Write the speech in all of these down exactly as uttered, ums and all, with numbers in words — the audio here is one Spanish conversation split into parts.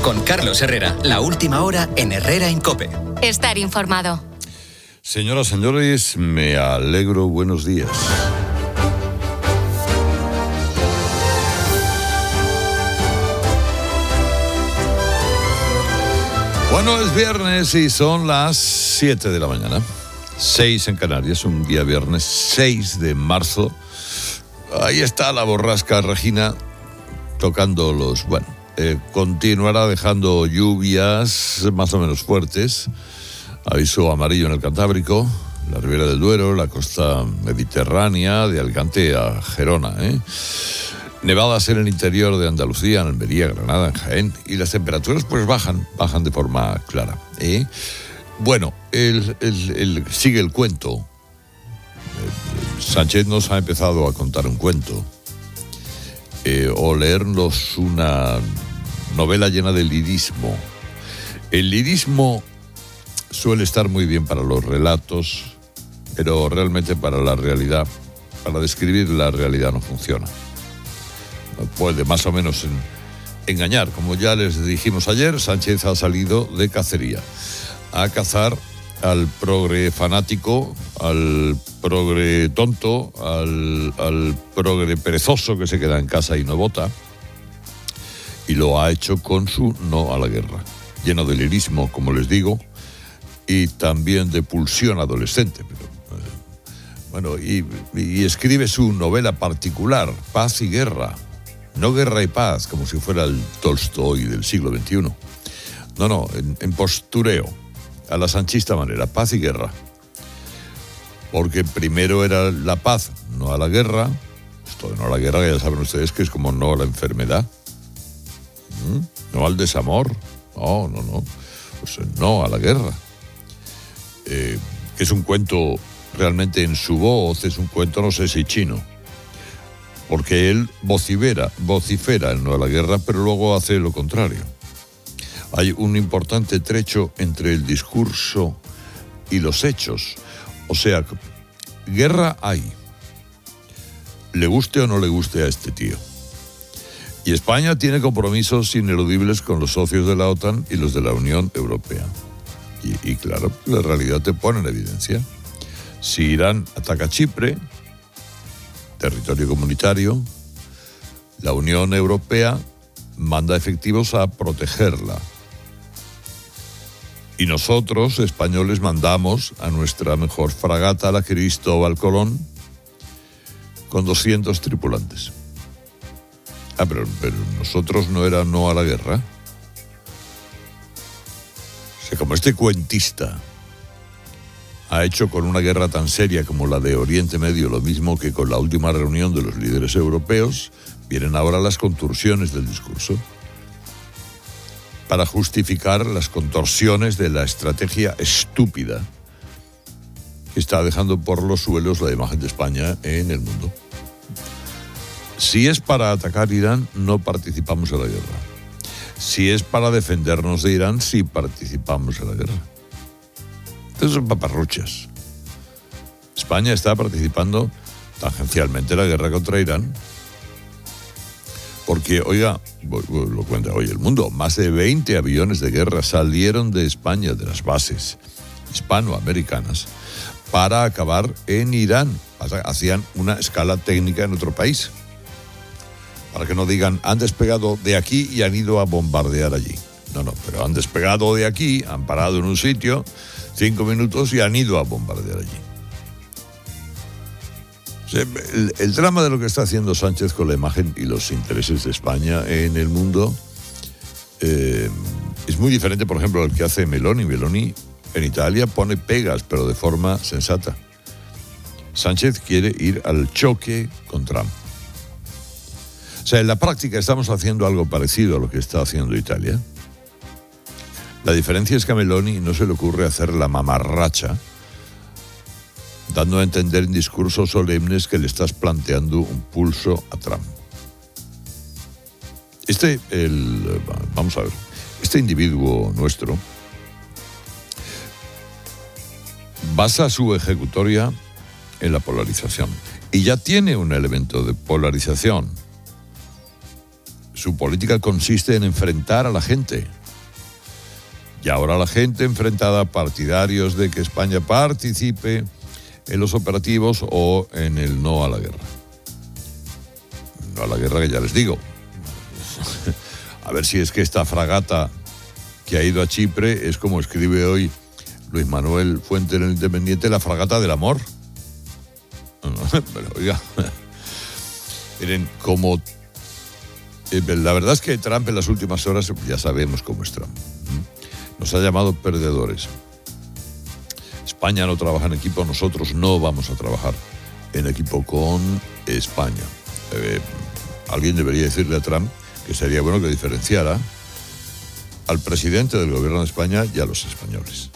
Con Carlos Herrera, la última hora en Herrera en COPE. Estar informado. Señoras, señores, me alegro. Buenos días. Bueno, es viernes y son las siete de la mañana. seis en Canarias, un día viernes seis de marzo. Ahí está la borrasca Regina tocando los... Bueno, eh, continuará dejando lluvias más o menos fuertes. Aviso amarillo en el Cantábrico, la Ribera del Duero, la costa mediterránea, de Alicante a Gerona, ¿eh? Nevadas en el interior de Andalucía, en Almería, Granada, en Jaén, y las temperaturas pues bajan, bajan de forma clara, ¿eh? Bueno, el, el, el, sigue el cuento. Sánchez nos ha empezado a contar un cuento, eh, o leernos una novela llena de lirismo. El lirismo suele estar muy bien para los relatos, pero realmente para la realidad, para describir la realidad no funciona. Puede más o menos en, engañar. Como ya les dijimos ayer, Sánchez ha salido de cacería a cazar al progre fanático, al progre tonto, al, al progre perezoso que se queda en casa y no vota, y lo ha hecho con su no a la guerra, lleno de lirismo, como les digo, y también de pulsión adolescente. Pero, eh, bueno, y, y escribe su novela particular, Paz y Guerra. No guerra y paz, como si fuera el Tolstoy del siglo veintiuno. No, no, en, en postureo, a la sanchista manera, paz y guerra. Porque primero era la paz, no a la guerra. Esto de no a la guerra, que ya saben ustedes que es como no a la enfermedad. ¿Mm? No al desamor. No, no, no. Pues no a la guerra. Eh, que es un cuento realmente en su voz, es un cuento, no sé si chino. Porque él vocifera, vocifera el no a la guerra, pero luego hace lo contrario. Hay un importante trecho entre el discurso y los hechos. O sea, guerra hay. Le guste o no le guste a este tío. Y España tiene compromisos ineludibles con los socios de la OTAN y los de la Unión Europea. Y, y claro, la realidad te pone en evidencia. Si Irán ataca Chipre, territorio comunitario, la Unión Europea manda efectivos a protegerla. Y nosotros, españoles, mandamos a nuestra mejor fragata, la Cristóbal Colón, con doscientos tripulantes. Ah, pero, pero nosotros no era no a la guerra. O sea, como este cuentista ha hecho con una guerra tan seria como la de Oriente Medio lo mismo que con la última reunión de los líderes europeos, vienen ahora las contorsiones del discurso para justificar las contorsiones de la estrategia estúpida que está dejando por los suelos la imagen de España en el mundo. Si es para atacar Irán, no participamos en la guerra. Si es para defendernos de Irán, sí participamos en la guerra. Estos son paparruchas. España está participando tangencialmente en la guerra contra Irán. Porque, oiga, lo cuenta hoy El Mundo, más de veinte aviones de guerra salieron de España, de las bases hispanoamericanas, para acabar en Irán. Hacían una escala técnica en otro país. Para que no digan, han despegado de aquí y han ido a bombardear allí. No, no, pero han despegado de aquí, han parado en un sitio, cinco minutos y han ido a bombardear allí. O sea, el, el drama de lo que está haciendo Sánchez con la imagen y los intereses de España en el mundo eh, es muy diferente, por ejemplo, al que hace Meloni. Meloni en Italia pone pegas, pero de forma sensata. Sánchez quiere ir al choque con Trump. O sea, en la práctica estamos haciendo algo parecido a lo que está haciendo Italia. La diferencia es que a Meloni no se le ocurre hacer la mamarracha, dando a entender en discursos solemnes que le estás planteando un pulso a Trump. Este, el, vamos a ver, este individuo nuestro basa su ejecutoria en la polarización y ya tiene un elemento de polarización. su política consiste en enfrentar a la gente. Y ahora la gente enfrentada a partidarios de que España participe en los operativos o en el no a la guerra. No a la guerra, que ya les digo. A ver si es que esta fragata que ha ido a Chipre es, como escribe hoy Luis Manuel Fuente en El Independiente, la fragata del amor. Pero oiga, miren, como eh, la verdad es que Trump en las últimas horas, ya sabemos cómo es Trump, nos ha llamado perdedores. España no trabaja en equipo, nosotros no vamos a trabajar en equipo con España. Eh, alguien debería decirle a Trump que sería bueno que diferenciara al presidente del gobierno de España y a los españoles.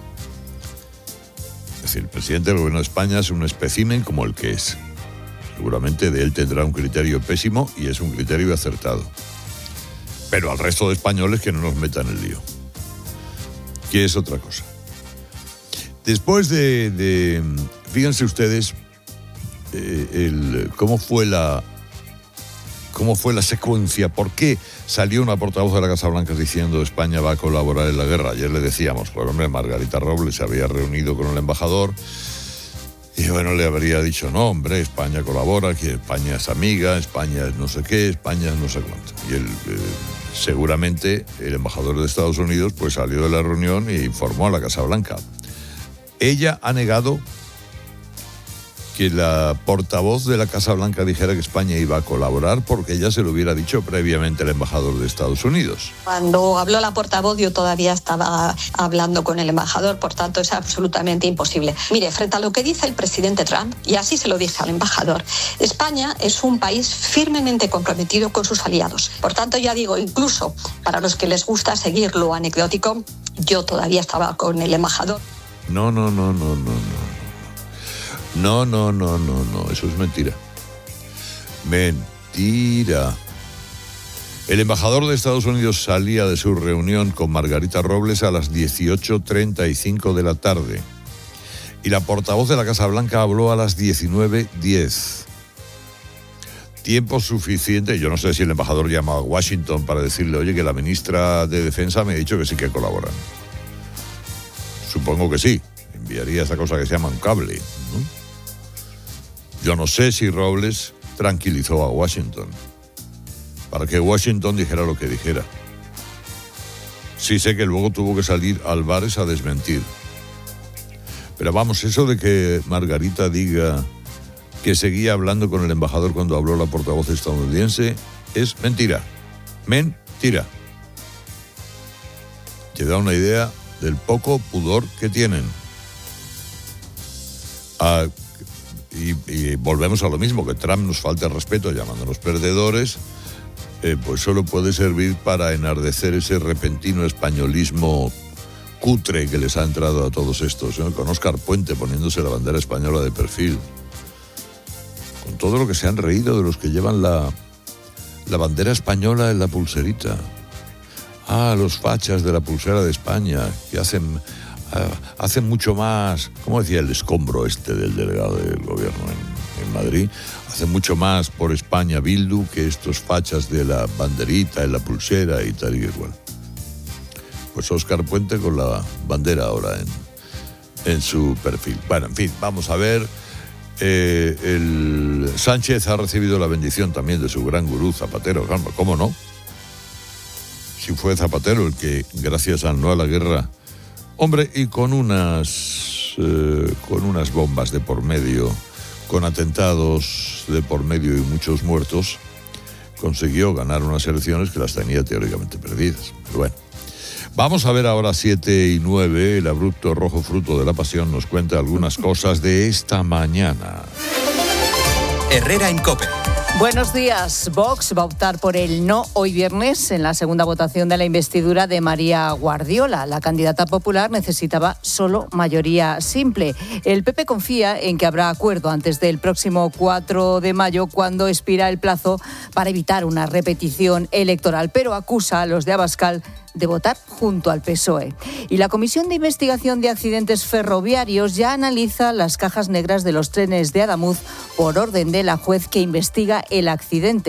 Es decir, el presidente del gobierno de España es un espécimen como el que es. Seguramente de él tendrá un criterio pésimo y es un criterio acertado. Pero al resto de españoles que no nos metan en el lío. Que es otra cosa. Después de... de fíjense ustedes eh, el, cómo fue la... ¿Cómo fue la secuencia? ¿Por qué salió una portavoz de la Casa Blanca diciendo España va a colaborar en la guerra? Ayer le decíamos, pues hombre, Margarita Robles se había reunido con el embajador y bueno, le habría dicho, no, hombre, España colabora, que España es amiga, España es no sé qué, España es no sé cuánto. Y él, eh, seguramente el embajador de Estados Unidos pues salió de la reunión e informó a la Casa Blanca. Ella ha negado que la portavoz de la Casa Blanca dijera que España iba a colaborar porque ella se lo hubiera dicho previamente al embajador de Estados Unidos. Cuando habló la portavoz yo todavía estaba hablando con el embajador, por tanto es absolutamente imposible. Mire, frente a lo que dice el presidente Trump, y así se lo dije al embajador, España es un país firmemente comprometido con sus aliados. Por tanto, ya digo, incluso para los que les gusta seguir lo anecdótico, yo todavía estaba con el embajador. No, no, no, no, no, no. No, no, no, no, no, eso es mentira. Mentira. El embajador de Estados Unidos salía de su reunión con Margarita Robles a las dieciocho treinta y cinco de la tarde. Y la portavoz de la Casa Blanca habló a las diecinueve diez. Tiempo suficiente. Yo no sé si el embajador llama a Washington para decirle, oye, que la ministra de Defensa me ha dicho que sí que colaboran. Supongo que sí. Enviaría esa cosa que se llama un cable, ¿no? Yo no sé si Robles tranquilizó a Washington para que Washington dijera lo que dijera. Sí sé que luego tuvo que salir Álvarez a desmentir. Pero vamos, eso de que Margarita diga que seguía hablando con el embajador cuando habló la portavoz estadounidense es mentira. Mentira. Te da una idea del poco pudor que tienen. Ah, Y, y volvemos a lo mismo, que Trump nos falte el respeto llamándonos perdedores, eh, pues solo puede servir para enardecer ese repentino españolismo cutre que les ha entrado a todos estos, ¿no? Con Óscar Puente poniéndose la bandera española de perfil, con todo lo que se han reído de los que llevan la, la bandera española en la pulserita. Ah, los fachas de la pulsera de España, que hacen... hace mucho más, ¿cómo decía el escombro este del delegado del gobierno en, en Madrid? Hace mucho más por España Bildu que estos fachas de la banderita en la pulsera y tal y igual. Pues Óscar Puente con la bandera ahora en, en su perfil. Bueno, en fin, vamos a ver. Eh, el Sánchez ha recibido la bendición también de su gran gurú Zapatero. ¿Cómo no? Si fue Zapatero el que, gracias al no a la guerra, hombre, y con unas, eh, con unas bombas de por medio, con atentados de por medio y muchos muertos, consiguió ganar unas elecciones que las tenía teóricamente perdidas. Pero bueno, vamos a ver ahora siete y nueve. El abrupto rojo fruto de la pasión nos cuenta algunas cosas de esta mañana. Herrera en COPE. Buenos días. Vox va a optar por el no hoy viernes en la segunda votación de la investidura de María Guardiola. La candidata popular necesitaba solo mayoría simple. El P P confía en que habrá acuerdo antes del próximo cuatro de mayo, cuando expira el plazo para evitar una repetición electoral, pero acusa a los de Abascal de votar junto al P S O E. Y la Comisión de Investigación de Accidentes Ferroviarios ya analiza las cajas negras de los trenes de Adamuz por orden de la juez que investiga el accidente.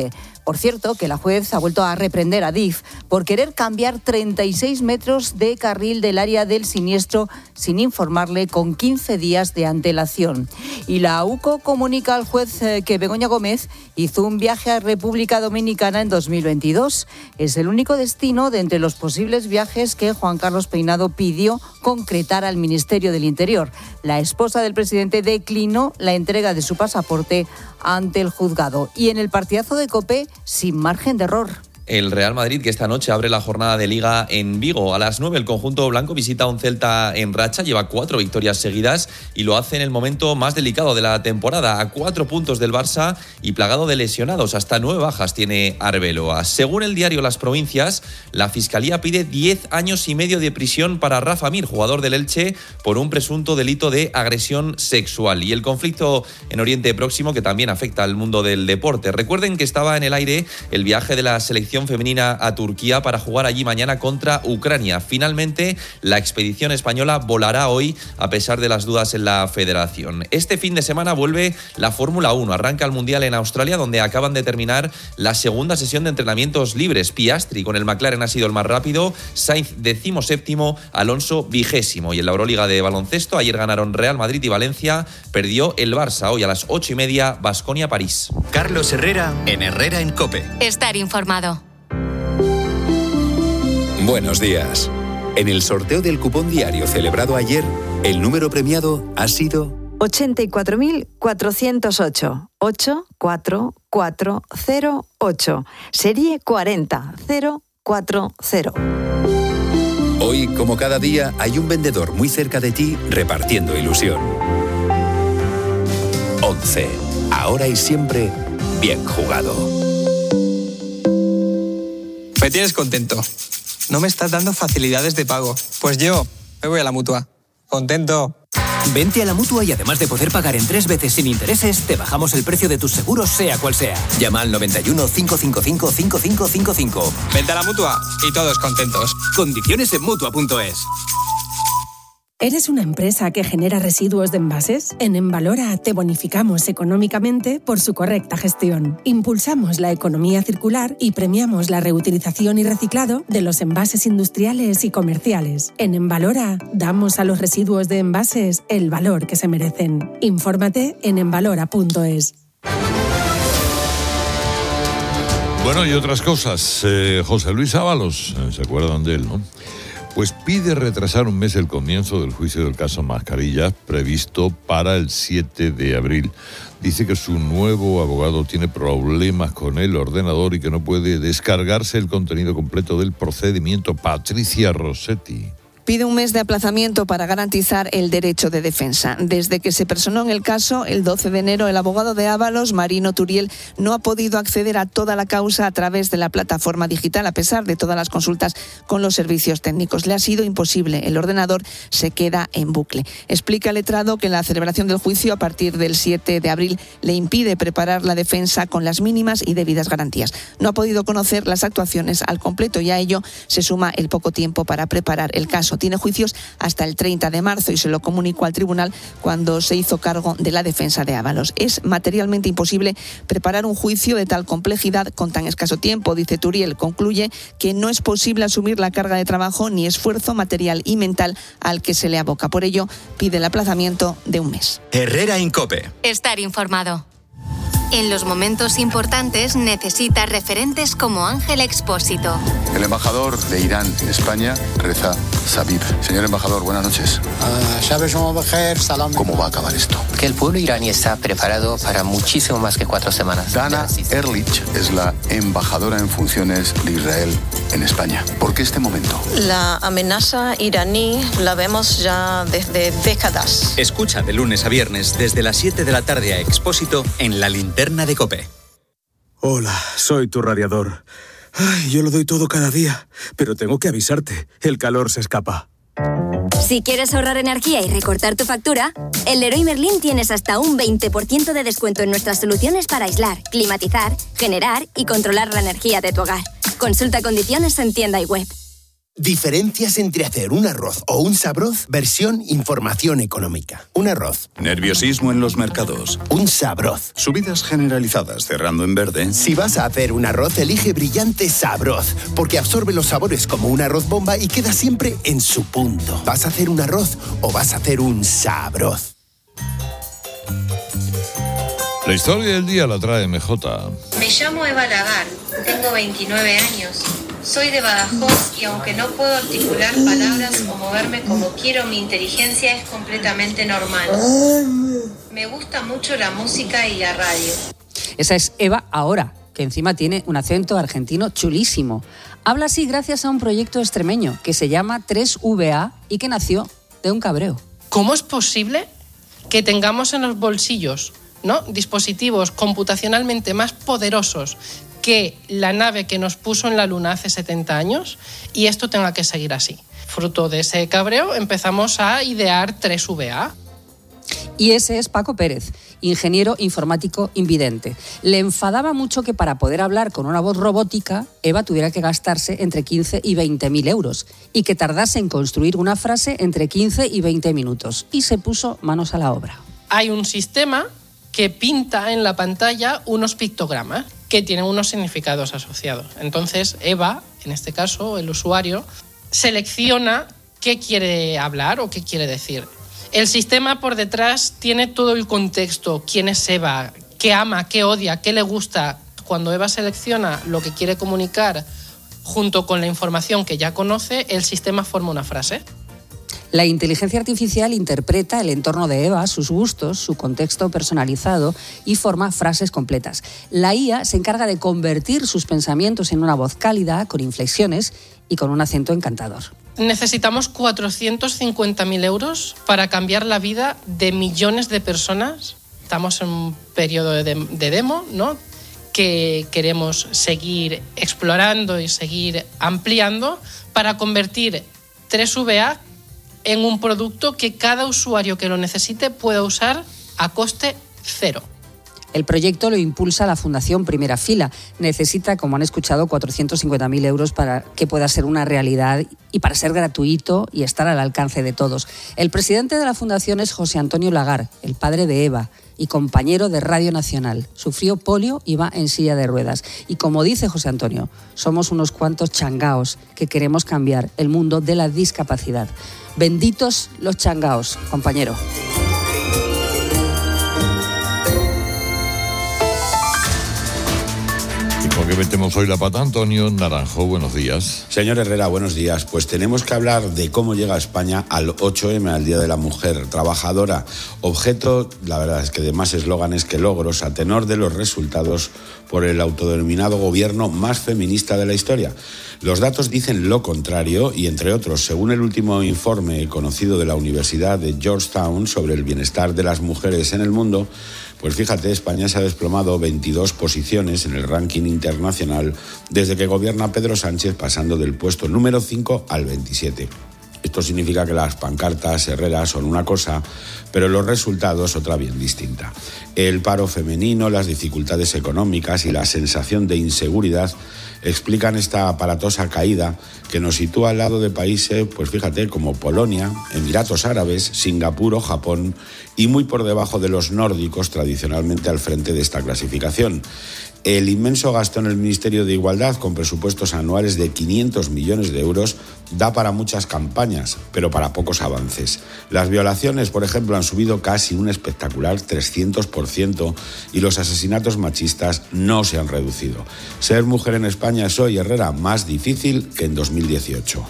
Por cierto, que la juez ha vuelto a reprender a Adif por querer cambiar treinta y seis metros de carril del área del siniestro sin informarle con quince días de antelación. Y la UCO comunica al juez que Begoña Gómez hizo un viaje a República Dominicana en dos mil veintidós. Es el único destino de entre los posibles viajes que Juan Carlos Peinado pidió concretar al Ministerio del Interior. La esposa del presidente declinó la entrega de su pasaporte ante el juzgado. Y en el partidazo de COPE, sin margen de error. El Real Madrid, que esta noche abre la jornada de Liga en Vigo. A las nueve el conjunto blanco visita a un Celta en racha, lleva cuatro victorias seguidas y lo hace en el momento más delicado de la temporada, a cuatro puntos del Barça y plagado de lesionados. Hasta nueve bajas tiene Arbeloa. Según el diario Las Provincias, la Fiscalía pide diez años y medio de prisión para Rafa Mir, jugador del Elche, por un presunto delito de agresión sexual. Y el conflicto en Oriente Próximo, que también afecta al mundo del deporte. Recuerden que estaba en el aire el viaje de la selección femenina a Turquía para jugar allí mañana contra Ucrania. Finalmente, la expedición española volará hoy a pesar de las dudas en la federación. Este fin de semana vuelve la Fórmula uno. Arranca el Mundial en Australia, donde acaban de terminar la segunda sesión de entrenamientos libres. Piastri con el McLaren ha sido el más rápido, Sainz decimoséptimo, Alonso vigésimo. Y en la Euroliga de baloncesto, ayer ganaron Real Madrid y Valencia, perdió el Barça. Hoy a las ocho y media, Baskonia-París. Carlos Herrera en Herrera en COPE. Estar informado. Buenos días. En el sorteo del cupón diario celebrado ayer, el número premiado ha sido ochenta y cuatro mil cuatrocientos ocho. ocho cuatro cuatro cero ocho. Serie cuarenta cero cuatro cero. Hoy, como cada día, hay un vendedor muy cerca de ti repartiendo ilusión. once. Ahora y siempre, bien jugado. Me tienes contento. No me estás dando facilidades de pago. Pues yo me voy a la Mutua. Contento. Vente a la Mutua y además de poder pagar en tres veces sin intereses, te bajamos el precio de tus seguros, sea cual sea. Llama al noventa y uno, cinco cinco cinco, cinco cinco cinco cinco. Vente a la Mutua y todos contentos. Condiciones en Mutua punto es. ¿Eres una empresa que genera residuos de envases? En Envalora te bonificamos económicamente por su correcta gestión. Impulsamos la economía circular y premiamos la reutilización y reciclado de los envases industriales y comerciales. En Envalora damos a los residuos de envases el valor que se merecen. Infórmate en envalora punto es. Bueno, y otras cosas. Eh, José Luis Ábalos, ¿se acuerdan de él, no? Pues pide retrasar un mes el comienzo del juicio del caso Mascarillas, previsto para el siete de abril. Dice que su nuevo abogado tiene problemas con el ordenador y que no puede descargarse el contenido completo del procedimiento. Patricia Rossetti. Pide un mes de aplazamiento para garantizar el derecho de defensa. Desde que se personó en el caso, el doce de enero, el abogado de Ábalos, Marino Turiel, no ha podido acceder a toda la causa a través de la plataforma digital, a pesar de todas las consultas con los servicios técnicos. Le ha sido imposible. El ordenador se queda en bucle. Explica el letrado que la celebración del juicio a partir del siete de abril le impide preparar la defensa con las mínimas y debidas garantías. No ha podido conocer las actuaciones al completo y a ello se suma el poco tiempo para preparar el caso. Tiene juicios hasta el treinta de marzo y se lo comunicó al tribunal cuando se hizo cargo de la defensa de Ábalos. Es materialmente imposible preparar un juicio de tal complejidad con tan escaso tiempo, dice Turiel. Concluye que no es posible asumir la carga de trabajo ni esfuerzo material y mental al que se le aboca. Por ello, pide el aplazamiento de un mes. Herrera en COPE. Estar informado. En los momentos importantes necesita referentes como Ángel Expósito. El embajador de Irán en España reza Sabib. Señor embajador, buenas noches. ¿Cómo va a acabar esto? Que el pueblo iraní está preparado para muchísimo más que cuatro semanas. Dana Ehrlich es la embajadora en funciones de Israel en España. ¿Por qué este momento? La amenaza iraní la vemos ya desde décadas. Escucha de lunes a viernes desde las siete de la tarde a Expósito en la linterna de COPE. Hola, soy tu radiador. Ay, yo lo doy todo cada día, pero tengo que avisarte, el calor se escapa. Si quieres ahorrar energía y recortar tu factura, en Leroy Merlin tienes hasta un veinte por ciento de descuento en nuestras soluciones para aislar, climatizar, generar y controlar la energía de tu hogar. Consulta condiciones en tienda y web. Diferencias entre hacer un arroz o un sabroz, versión información económica. Un arroz. Nerviosismo en los mercados. Un sabroz. Subidas generalizadas cerrando en verde. Si vas a hacer un arroz, elige Brillante Sabroz, porque absorbe los sabores como un arroz bomba y queda siempre en su punto. ¿Vas a hacer un arroz o vas a hacer un sabroz? La historia del día la trae M J. Me llamo Eva Lagar, tengo veintinueve años. Soy de Badajoz y aunque no puedo articular palabras o moverme como quiero, mi inteligencia es completamente normal. Me gusta mucho la música y la radio. Esa es Eva ahora, que encima tiene un acento argentino chulísimo. Habla así gracias a un proyecto extremeño que se llama tres V A y que nació de un cabreo. ¿Cómo es posible que tengamos en los bolsillos, ¿no?, dispositivos computacionalmente más poderosos que la nave que nos puso en la Luna hace setenta años y esto tenga que seguir así? Fruto de ese cabreo empezamos a idear tres V A. Y ese es Paco Pérez, ingeniero informático invidente. Le enfadaba mucho que para poder hablar con una voz robótica, Eva tuviera que gastarse entre quince y veinte mil euros y que tardase en construir una frase entre quince y veinte minutos. Y se puso manos a la obra. Hay un sistema que pinta en la pantalla unos pictogramas que tienen unos significados asociados. Entonces, Eva, en este caso, el usuario, selecciona qué quiere hablar o qué quiere decir. El sistema por detrás tiene todo el contexto, quién es Eva, qué ama, qué odia, qué le gusta. Cuando Eva selecciona lo que quiere comunicar junto con la información que ya conoce, el sistema forma una frase. La inteligencia artificial interpreta el entorno de Eva, sus gustos, su contexto personalizado y forma frases completas. La I A se encarga de convertir sus pensamientos en una voz cálida, con inflexiones y con un acento encantador. Necesitamos cuatrocientos cincuenta mil euros para cambiar la vida de millones de personas. Estamos en un periodo de, de demo, ¿no?, que queremos seguir explorando y seguir ampliando para convertir tres V A en un producto que cada usuario que lo necesite pueda usar a coste cero. El proyecto lo impulsa la Fundación Primera Fila. Necesita, como han escuchado, cuatrocientos cincuenta mil euros para que pueda ser una realidad y para ser gratuito y estar al alcance de todos. El presidente de la Fundación es José Antonio Lagar, el padre de Eva y compañero de Radio Nacional. Sufrió polio y va en silla de ruedas. Y como dice José Antonio, somos unos cuantos changaos que queremos cambiar el mundo de la discapacidad. Benditos los changaos, compañero. ¿Por qué metemos hoy la pata? Antonio Naranjo, buenos días. Señor Herrera, buenos días. Pues tenemos que hablar de cómo llega España al ocho eme, al Día de la Mujer Trabajadora. Objeto, la verdad es que de más eslóganes que logros, a tenor de los resultados por el autodenominado gobierno más feminista de la historia. Los datos dicen lo contrario y, entre otros, según el último informe conocido de la Universidad de Georgetown sobre el bienestar de las mujeres en el mundo, pues fíjate, España se ha desplomado veintidós posiciones en el ranking internacional desde que gobierna Pedro Sánchez, pasando del puesto número cinco al veintisiete. Esto significa que las pancartas Herrera son una cosa, pero los resultados otra bien distinta. El paro femenino, las dificultades económicas y la sensación de inseguridad explican esta aparatosa caída que nos sitúa al lado de países, pues fíjate, como Polonia, Emiratos Árabes, Singapur o Japón, y muy por debajo de los nórdicos, tradicionalmente al frente de esta clasificación. El inmenso gasto en el Ministerio de Igualdad, con presupuestos anuales de quinientos millones de euros, da para muchas campañas, pero para pocos avances. Las violaciones, por ejemplo, han subido casi un espectacular trescientos por ciento y los asesinatos machistas no se han reducido. Ser mujer en España es hoy, Herrera, más difícil que en dos mil dieciocho.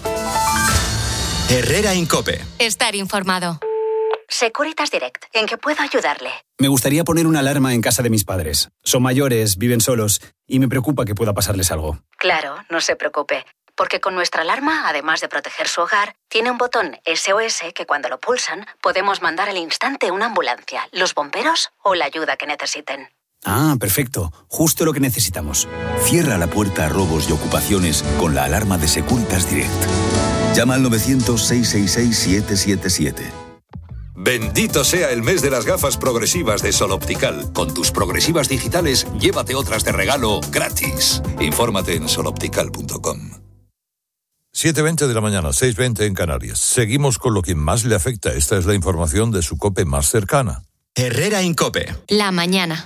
Herrera Incope. Estar informado. Securitas Direct, ¿en qué puedo ayudarle? Me gustaría poner una alarma en casa de mis padres. Son mayores, viven solos y me preocupa que pueda pasarles algo. Claro, no se preocupe, porque con nuestra alarma, además de proteger su hogar, tiene un botón S O S que cuando lo pulsan podemos mandar al instante una ambulancia, los bomberos o la ayuda que necesiten. Ah, perfecto. Justo lo que necesitamos. Cierra la puerta a robos y ocupaciones con la alarma de Securitas Direct. Llama al novecientos, seiscientos sesenta y seis, siete siete siete. Bendito sea el mes de las gafas progresivas de Sol Optical. Con tus progresivas digitales, llévate otras de regalo gratis. Infórmate en sol optical punto com. siete veinte de la mañana, seis veinte en Canarias. Seguimos con lo que más le afecta. Esta es la información de su COPE más cercana. Herrera Incope. La mañana.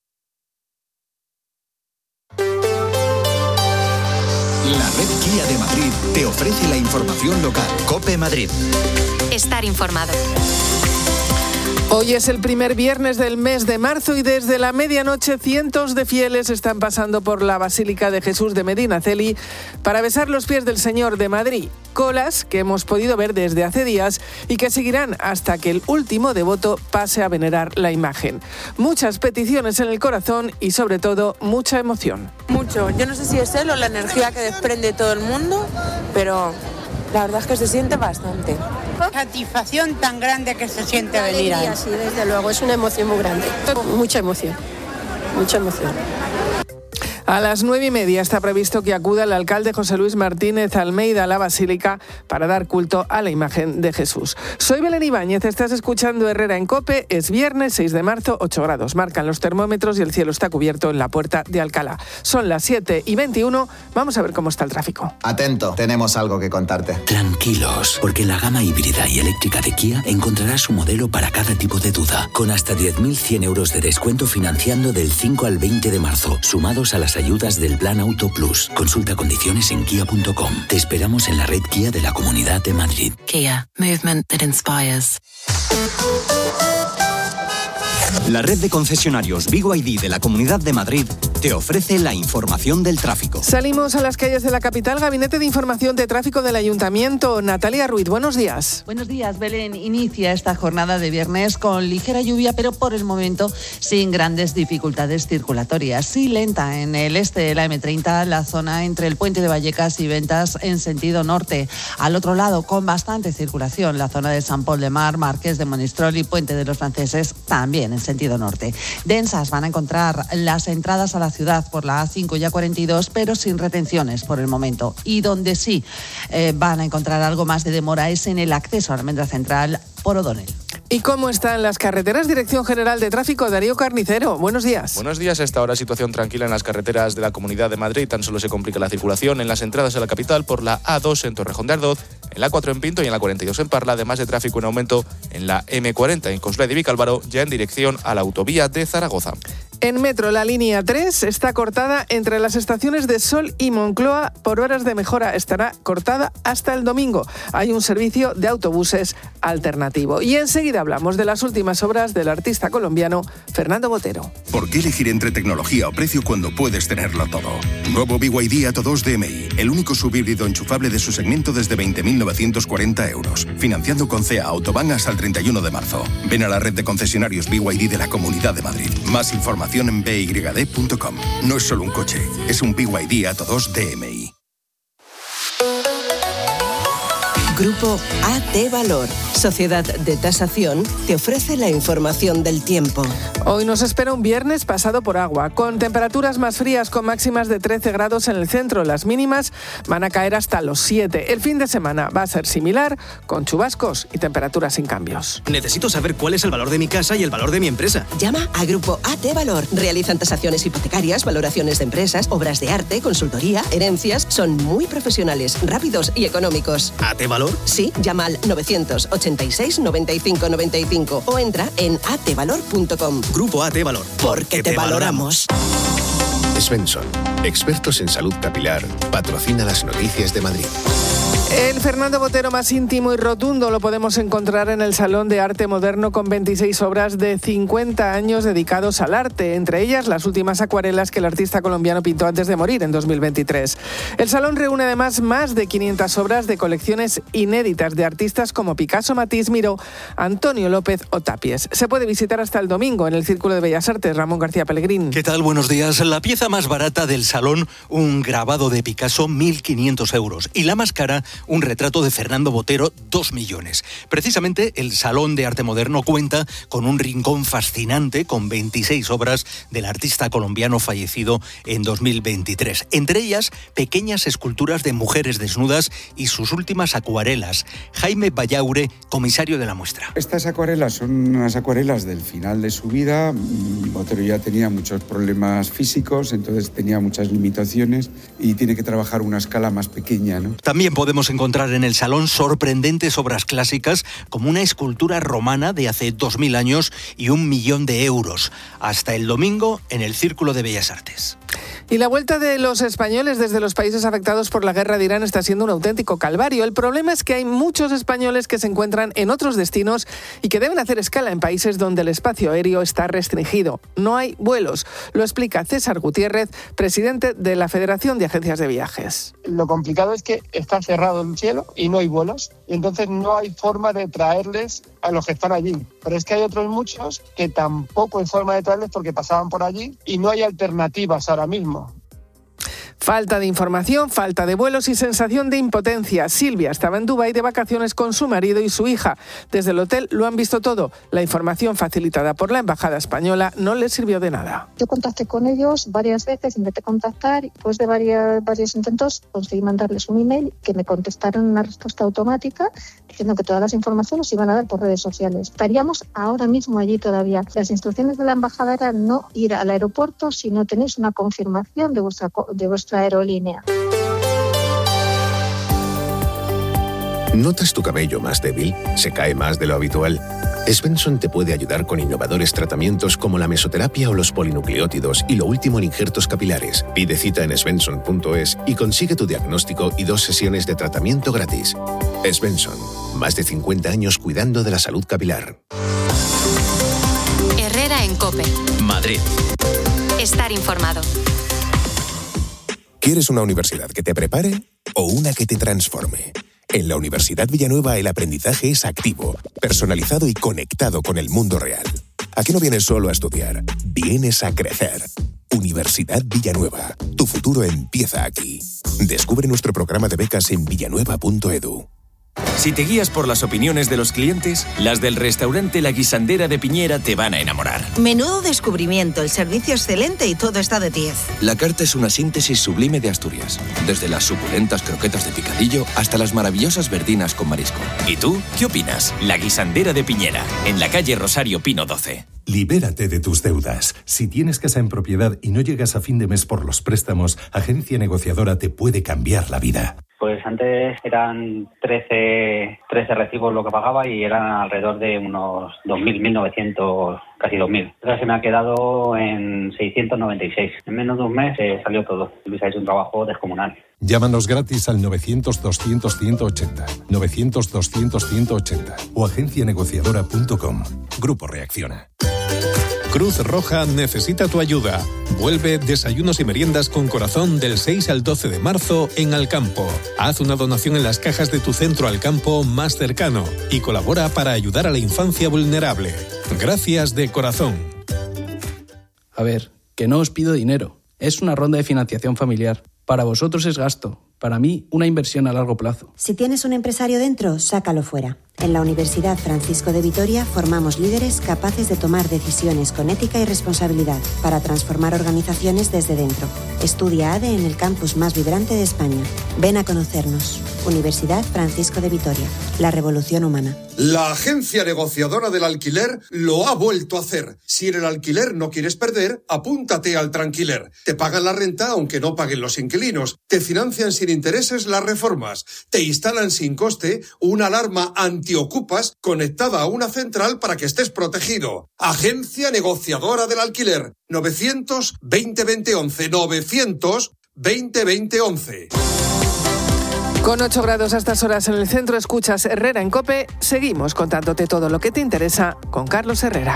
La red Kia de Madrid te ofrece la información local. COPE Madrid. Estar informado. Hoy es el primer viernes del mes de marzo y desde la medianoche cientos de fieles están pasando por la Basílica de Jesús de Medinaceli para besar los pies del Señor de Madrid. Colas que hemos podido ver desde hace días y que seguirán hasta que el último devoto pase a venerar la imagen. Muchas peticiones en el corazón y sobre todo mucha emoción. Mucho. Yo no sé si es él o la energía que desprende todo el mundo, pero la verdad es que se siente bastante. Satisfacción tan grande que se siente venir ahí. Sí, desde luego, es una emoción muy grande. Mucha emoción, mucha emoción. A las nueve y media está previsto que acuda el alcalde José Luis Martínez Almeida a la Basílica para dar culto a la imagen de Jesús. Soy Belén Ibáñez, estás escuchando Herrera en COPE. Es viernes seis de marzo, ocho grados. Marcan los termómetros y el cielo está cubierto en la Puerta de Alcalá. Son las siete y veintiuno. Vamos a ver cómo está el tráfico. Atento, tenemos algo que contarte. Tranquilos, porque en la gama híbrida y eléctrica de Kia encontrarás un modelo para cada tipo de duda, con hasta diez mil cien euros de descuento financiando del cinco al veinte de marzo, sumados a las ayudas del Plan Auto Plus. Consulta condiciones en kia punto com. Te esperamos en la red Kia de la Comunidad de Madrid. Kia, movement that inspires. La red de concesionarios B Y D de la Comunidad de Madrid te ofrece la información del tráfico. Salimos a las calles de la capital. Gabinete de Información de Tráfico del Ayuntamiento. Natalia Ruiz, buenos días. Buenos días, Belén. Inicia esta jornada de viernes con ligera lluvia, pero por el momento sin grandes dificultades circulatorias. Sí lenta en el este de la eme treinta, la zona entre el Puente de Vallecas y Ventas en sentido norte. Al otro lado, con bastante circulación, la zona de San Pol de Mar, Marqués de Monistrol y Puente de los Franceses también en sentido norte. Densas van a encontrar las entradas a la ciudad por la A cinco y A cuarenta y dos, pero sin retenciones por el momento. Y donde sí eh, van a encontrar algo más de demora es en el acceso a la Almendra Central por O'Donnell. ¿Y cómo están las carreteras? Dirección General de Tráfico, Darío Carnicero. Buenos días. Buenos días. A esta hora situación tranquila en las carreteras de la Comunidad de Madrid. Tan solo se complica la circulación en las entradas a la capital por la A dos en Torrejón de Ardoz, en la A cuatro en Pinto y en la cuarenta y dos en Parla, además de tráfico en aumento en la eme cuarenta en Coslada y Vicálvaro, ya en dirección a la autovía de Zaragoza. En metro, la línea tres está cortada entre las estaciones de Sol y Moncloa por horas de mejora. Estará cortada hasta el domingo. Hay un servicio de autobuses alternativo. Y enseguida hablamos de las últimas obras del artista colombiano Fernando Botero. ¿Por qué elegir entre tecnología o precio cuando puedes tenerlo todo? Nuevo B Y D Atto dos D M I, el único subhíbrido enchufable de su segmento desde veinte mil novecientos cuarenta euros. Financiando con C E A Autobahn hasta el treinta y uno de marzo. Ven a la red de concesionarios B Y D de la Comunidad de Madrid. Más información en b y d punto com. No es solo un coche, es un B Y D Atto dos D M I. Grupo A T Valor, Sociedad de Tasación, te ofrece la información del tiempo. Hoy nos espera un viernes pasado por agua, con temperaturas más frías con máximas de trece grados en el centro. Las mínimas van a caer hasta los siete. El fin de semana va a ser similar, con chubascos y temperaturas sin cambios. Necesito saber cuál es el valor de mi casa y el valor de mi empresa. Llama a Grupo A T Valor. Realizan tasaciones hipotecarias, valoraciones de empresas, obras de arte, consultoría, herencias. Son muy profesionales, rápidos y económicos. ¿A T Valor? Sí, llama al novecientos ochenta y seis noventa y cinco noventa y cinco o entra en a t valor punto com. Grupo A T Valor. Porque te, te valoramos. Svensson, expertos en salud capilar, patrocina las noticias de Madrid. El Fernando Botero más íntimo y rotundo lo podemos encontrar en el Salón de Arte Moderno con veintiséis obras de cincuenta años dedicados al arte, entre ellas las últimas acuarelas que el artista colombiano pintó antes de morir en dos mil veintitrés. El salón reúne además más de quinientas obras de colecciones inéditas de artistas como Picasso, Matisse, Miró, Antonio López o Tapies. Se puede visitar hasta el domingo en el Círculo de Bellas Artes. Ramón García Pellegrín. ¿Qué tal? Buenos días. La pieza más barata del salón, un grabado de Picasso, mil quinientos euros. Y la más cara, un retrato de Fernando Botero, dos millones. Precisamente el Salón de Arte Moderno cuenta con un rincón fascinante con veintiséis obras del artista colombiano fallecido en dos mil veintitrés. Entre ellas, pequeñas esculturas de mujeres desnudas y sus últimas acuarelas. Jaime Bayaure, comisario de la muestra. Estas acuarelas son unas acuarelas del final de su vida. Botero ya tenía muchos problemas físicos, entonces tenía muchas limitaciones y tiene que trabajar una escala más pequeña, ¿no? También podemos encontrar en el salón sorprendentes obras clásicas como una escultura romana de hace dos mil años y un millón de euros. Hasta el domingo en el Círculo de Bellas Artes. Y la vuelta de los españoles desde los países afectados por la guerra de Irán está siendo un auténtico calvario. El problema es que hay muchos españoles que se encuentran en otros destinos y que deben hacer escala en países donde el espacio aéreo está restringido. No hay vuelos. Lo explica César Gutiérrez, presidente de la Federación de Agencias de Viajes. Lo complicado es que está cerrado el cielo y no hay vuelos. Y entonces no hay forma de traerles a los que están allí. Pero es que hay otros muchos que tampoco hay forma de traerles porque pasaban por allí y no hay alternativas ahora mismo. Falta de información, falta de vuelos y sensación de impotencia. Silvia estaba en Dubái de vacaciones con su marido y su hija. Desde el hotel lo han visto todo. La información facilitada por la Embajada Española no les sirvió de nada. Yo contacté con ellos varias veces, intenté contactar y después de varios, varios intentos conseguí mandarles un email que me contestaron una respuesta automática diciendo que todas las informaciones los iban a dar por redes sociales. Estaríamos ahora mismo allí todavía. Las instrucciones de la Embajada eran no ir al aeropuerto si no tenéis una confirmación de vuestra, de vuestra aerolínea. ¿Notas tu cabello más débil? ¿Se cae más de lo habitual? Svensson te puede ayudar con innovadores tratamientos como la mesoterapia o los polinucleótidos y lo último en injertos capilares. Pide cita en svensson punto es y consigue tu diagnóstico y dos sesiones de tratamiento gratis. Svensson, más de cincuenta años cuidando de la salud capilar. Herrera en COPE. Madrid. Estar informado. ¿Quieres una universidad que te prepare o una que te transforme? En la Universidad Villanueva el aprendizaje es activo, personalizado y conectado con el mundo real. ¿A qué no vienes solo a estudiar? Vienes a crecer. Universidad Villanueva. Tu futuro empieza aquí. Descubre nuestro programa de becas en villanueva punto edu. Si te guías por las opiniones de los clientes, las del restaurante La Guisandera de Piñera te van a enamorar. Menudo descubrimiento, el servicio excelente y todo está de diez. La carta es una síntesis sublime de Asturias, desde las suculentas croquetas de picadillo hasta las maravillosas verdinas con marisco. ¿Y tú, qué opinas? La Guisandera de Piñera, en la calle Rosario Pino doce. Libérate de tus deudas. Si tienes casa en propiedad y no llegas a fin de mes por los préstamos, Agencia Negociadora te puede cambiar la vida. Pues antes eran trece, trece recibos lo que pagaba y eran alrededor de unos dos mil, mil novecientos, casi dos mil. Ahora se me ha quedado en seiscientos noventa y seis. En menos de un mes eh, salió todo. Luis ha hecho un trabajo descomunal. Llámanos gratis al novecientos, doscientos, ciento ochenta, novecientos, doscientos, ciento ochenta o agencia negociadora punto com. Grupo Reacciona. Cruz Roja necesita tu ayuda. Vuelve Desayunos y Meriendas con Corazón del seis al doce de marzo en Alcampo. Haz una donación en las cajas de tu centro Alcampo más cercano y colabora para ayudar a la infancia vulnerable. Gracias de corazón. A ver, que no os pido dinero. Es una ronda de financiación familiar. Para vosotros es gasto. Para mí, una inversión a largo plazo. Si tienes un empresario dentro, sácalo fuera. En la Universidad Francisco de Vitoria formamos líderes capaces de tomar decisiones con ética y responsabilidad para transformar organizaciones desde dentro. Estudia A D E en el campus más vibrante de España. Ven a conocernos. Universidad Francisco de Vitoria. La revolución humana. La agencia negociadora del alquiler lo ha vuelto a hacer. Si en el alquiler no quieres perder, apúntate al Tranquiler. Te pagan la renta aunque no paguen los inquilinos. Te financian sin intereses las reformas. Te instalan sin coste una alarma antiocupas conectada a una central para que estés protegido. Agencia negociadora del alquiler. novecientos, veinte, veinte, once. novecientos, veinte, veinte, once. Con ocho grados a estas horas en el centro, escuchas Herrera en COPE. Seguimos contándote todo lo que te interesa con Carlos Herrera.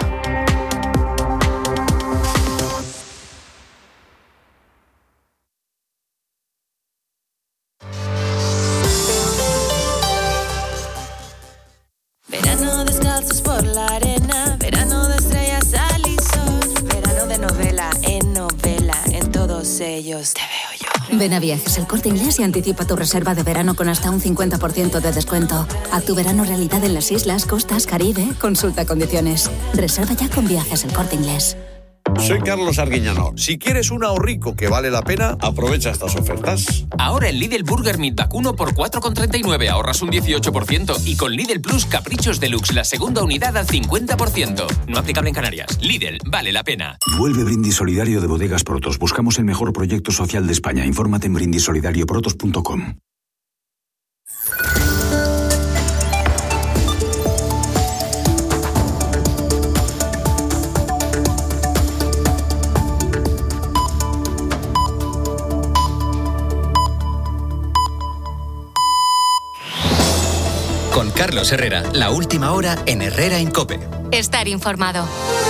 Verano descalzos por la arena, verano de estrellas, sal y sol, verano de novela en novela, en todos ellos te veo yo. Ven a Viajes El Corte Inglés y anticipa tu reserva de verano con hasta un cincuenta por ciento de descuento. Haz tu verano realidad en las islas, costas, Caribe. Consulta condiciones. Reserva ya con Viajes El Corte Inglés. Soy Carlos Arguiñano. Si quieres un ahorrico que vale la pena, aprovecha estas ofertas. Ahora en Lidl Burger Meat vacuno por cuatro con treinta y nueve ahorras un dieciocho por ciento y con Lidl Plus Caprichos Deluxe la segunda unidad al cincuenta por ciento. No aplicable en Canarias. Lidl, vale la pena. Vuelve Brindis Solidario de Bodegas Protos. Buscamos el mejor proyecto social de España. Infórmate en brindis solidario protos punto com. Con Carlos Herrera, la última hora en Herrera en COPE. Estar informado.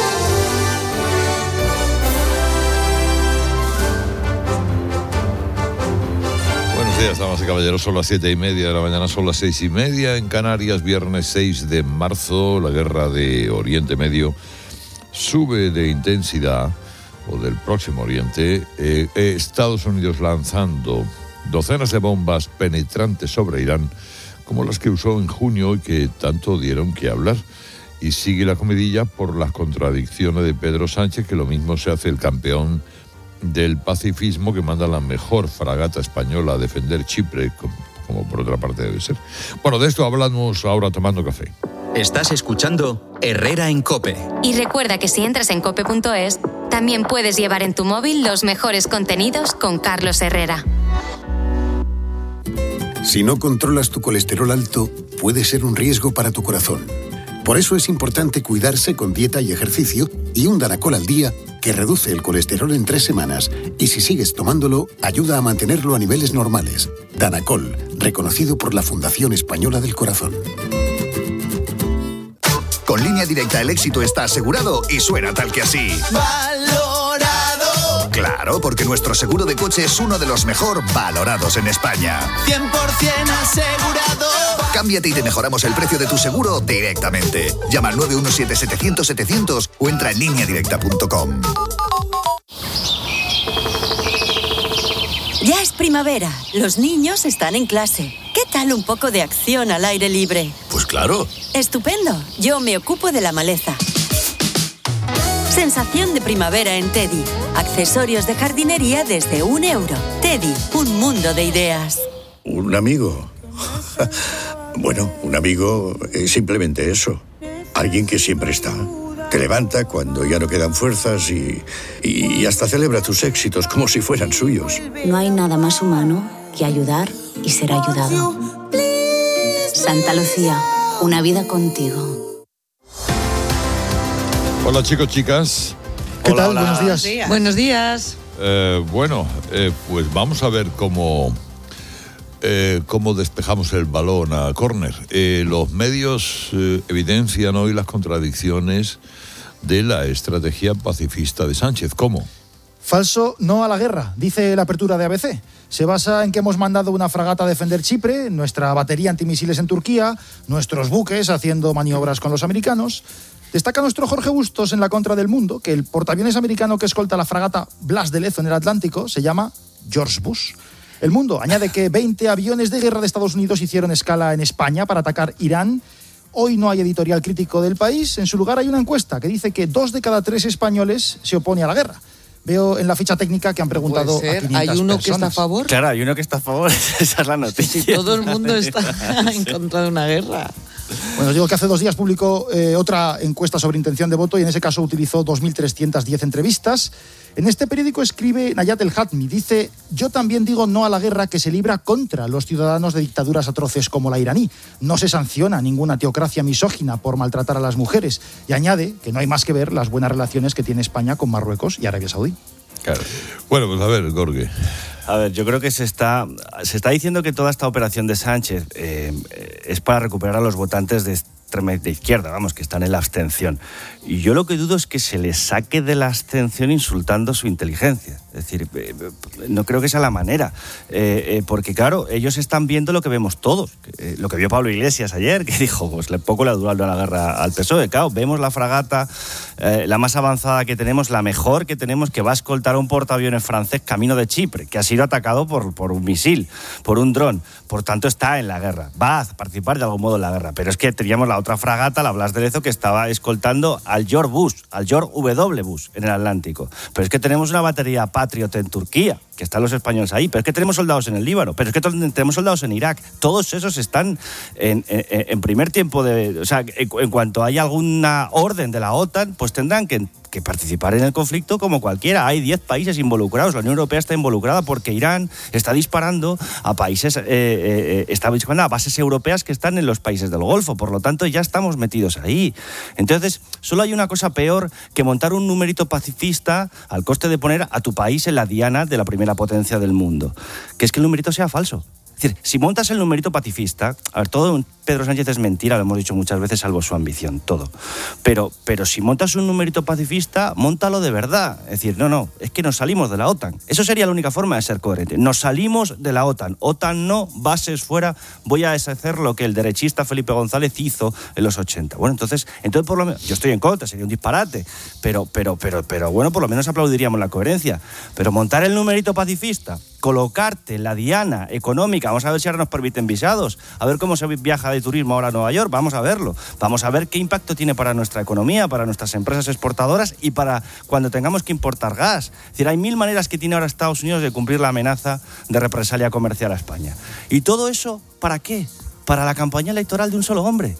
Buenos días, damas y caballeros. Son las siete y media de la mañana, son las seis y media en Canarias, viernes seis de marzo. La guerra de Oriente Medio sube de intensidad, o del Próximo Oriente. Eh, eh, Estados Unidos lanzando docenas de bombas penetrantes sobre Irán, como las que usó en junio y que tanto dieron que hablar. Y sigue la comidilla por las contradicciones de Pedro Sánchez, que lo mismo se hace el campeón del pacifismo, que manda la mejor fragata española a defender Chipre, como, como por otra parte debe ser. Bueno, de esto hablamos ahora tomando café. Estás escuchando Herrera en COPE. Y recuerda que si entras en cope punto es, también puedes llevar en tu móvil los mejores contenidos con Carlos Herrera. Si no controlas tu colesterol alto, puede ser un riesgo para tu corazón. Por eso es importante cuidarse con dieta y ejercicio y un Danacol al día que reduce el colesterol en tres semanas y si sigues tomándolo, ayuda a mantenerlo a niveles normales. Danacol, reconocido por la Fundación Española del Corazón. Con Línea Directa el éxito está asegurado y suena tal que así. Claro, porque nuestro seguro de coche es uno de los mejor valorados en España. cien por ciento asegurado. Cámbiate y te mejoramos el precio de tu seguro directamente. Llama al nueve uno siete, setecientos, setecientos o entra en línea directa punto com. Ya es primavera, los niños están en clase. ¿Qué tal un poco de acción al aire libre? Pues claro. Estupendo, yo me ocupo de la maleza. Sensación de primavera en Teddy. Accesorios de jardinería desde un euro. Teddy, un mundo de ideas. ¿Un amigo? Bueno, un amigo es simplemente eso. Alguien que siempre está. Te levanta cuando ya no quedan fuerzas y, y hasta celebra tus éxitos como si fueran suyos. No hay nada más humano que ayudar y ser ayudado. Santa Lucía, una vida contigo. Hola chicos, chicas. ¿Qué hola, tal? hola. Buenos días. Buenos días. Buenos días. Eh, bueno, eh, pues vamos a ver cómo, eh, cómo despejamos el balón a córner. Eh, los medios eh, evidencian hoy las contradicciones de la estrategia pacifista de Sánchez. ¿Cómo? Falso no a la guerra, dice la apertura de A B C. Se basa en que hemos mandado una fragata a defender Chipre, nuestra batería antimisiles en Turquía, nuestros buques haciendo maniobras con los americanos. Destaca nuestro Jorge Bustos en la contra del mundo que el portaaviones americano que escolta la fragata Blas de Lezo en el Atlántico se llama George Bush. El Mundo añade que veinte aviones de guerra de Estados Unidos hicieron escala en España para atacar Irán. Hoy no hay editorial crítico del País. En su lugar hay una encuesta que dice que dos de cada tres españoles se opone a la guerra. Veo en la ficha técnica que han preguntado a quinientas ¿Hay uno personas. que está a favor? Claro, hay uno que está a favor. Esa es la noticia. Si todo el mundo está en contra de una guerra. Bueno, os digo que hace dos días publicó eh, otra encuesta sobre intención de voto y en ese caso utilizó dos mil trescientas diez entrevistas. En este periódico escribe Nayat El Hatmi, dice: yo también digo no a la guerra que se libra contra los ciudadanos de dictaduras atroces como la iraní. No se sanciona ninguna teocracia misógina por maltratar a las mujeres. Y añade que no hay más que ver las buenas relaciones que tiene España con Marruecos y Arabia Saudí. Claro. Bueno, pues a ver, Gorge. A ver, yo creo que se está, se está diciendo que toda esta operación de Sánchez eh, es para recuperar a los votantes de extrema de izquierda, vamos, que están en la abstención. Y yo lo que dudo es que se les saque de la abstención insultando su inteligencia. Es decir, eh, no creo que sea la manera. Eh, eh, porque, claro, ellos están viendo lo que vemos todos. Eh, lo que vio Pablo Iglesias ayer, que dijo, pues le poco le ha durado la guerra al P S O E. Claro, vemos la fragata, eh, la más avanzada que tenemos, la mejor que tenemos, que va a escoltar a un portaaviones francés camino de Chipre, que ha sido atacado por, por un misil, por un dron. Por tanto, está en la guerra. Va a participar de algún modo en la guerra. Pero es que teníamos la otra fragata, la Blas de Lezo, que estaba escoltando al George Bush, al George W. Bush en el Atlántico. Pero es que tenemos una batería Patriot en Turquía, que están los españoles ahí. Pero es que tenemos soldados en el Líbano. Pero es que tenemos soldados en Irak. Todos esos están en, en, en primer tiempo de... O sea, en, en cuanto haya alguna orden de la OTAN, pues tendrán que... que participar en el conflicto como cualquiera. Hay diez países involucrados. La Unión Europea está involucrada porque Irán está disparando a países, eh, eh, está disparando a bases europeas que están en los países del Golfo. Por lo tanto, ya estamos metidos ahí. Entonces, solo hay una cosa peor que montar un numerito pacifista al coste de poner a tu país en la diana de la primera potencia del mundo, que es que el numerito sea falso. Es decir, si montas el numerito pacifista, a ver, todo Pedro Sánchez es mentira, lo hemos dicho muchas veces, salvo su ambición, todo. Pero, pero si montas un numerito pacifista, móntalo de verdad. Es decir, no, no, es que nos salimos de la OTAN. Eso sería la única forma de ser coherente. Nos salimos de la OTAN. OTAN no, bases fuera, voy a deshacer lo que el derechista Felipe González hizo en los ochenta. Bueno, entonces, entonces por lo menos, yo estoy en contra, sería un disparate, pero, pero, pero, pero bueno, por lo menos aplaudiríamos la coherencia. Pero montar el numerito pacifista, colocarte la diana económica, vamos a ver si ahora nos permiten visados, a ver cómo se viaja de turismo ahora a Nueva York, vamos a verlo, vamos a ver qué impacto tiene para nuestra economía, para nuestras empresas exportadoras y para cuando tengamos que importar gas. Es decir, hay mil maneras que tiene ahora Estados Unidos de cumplir la amenaza de represalia comercial a España. ¿Y todo eso para qué? Para la campaña electoral de un solo hombre.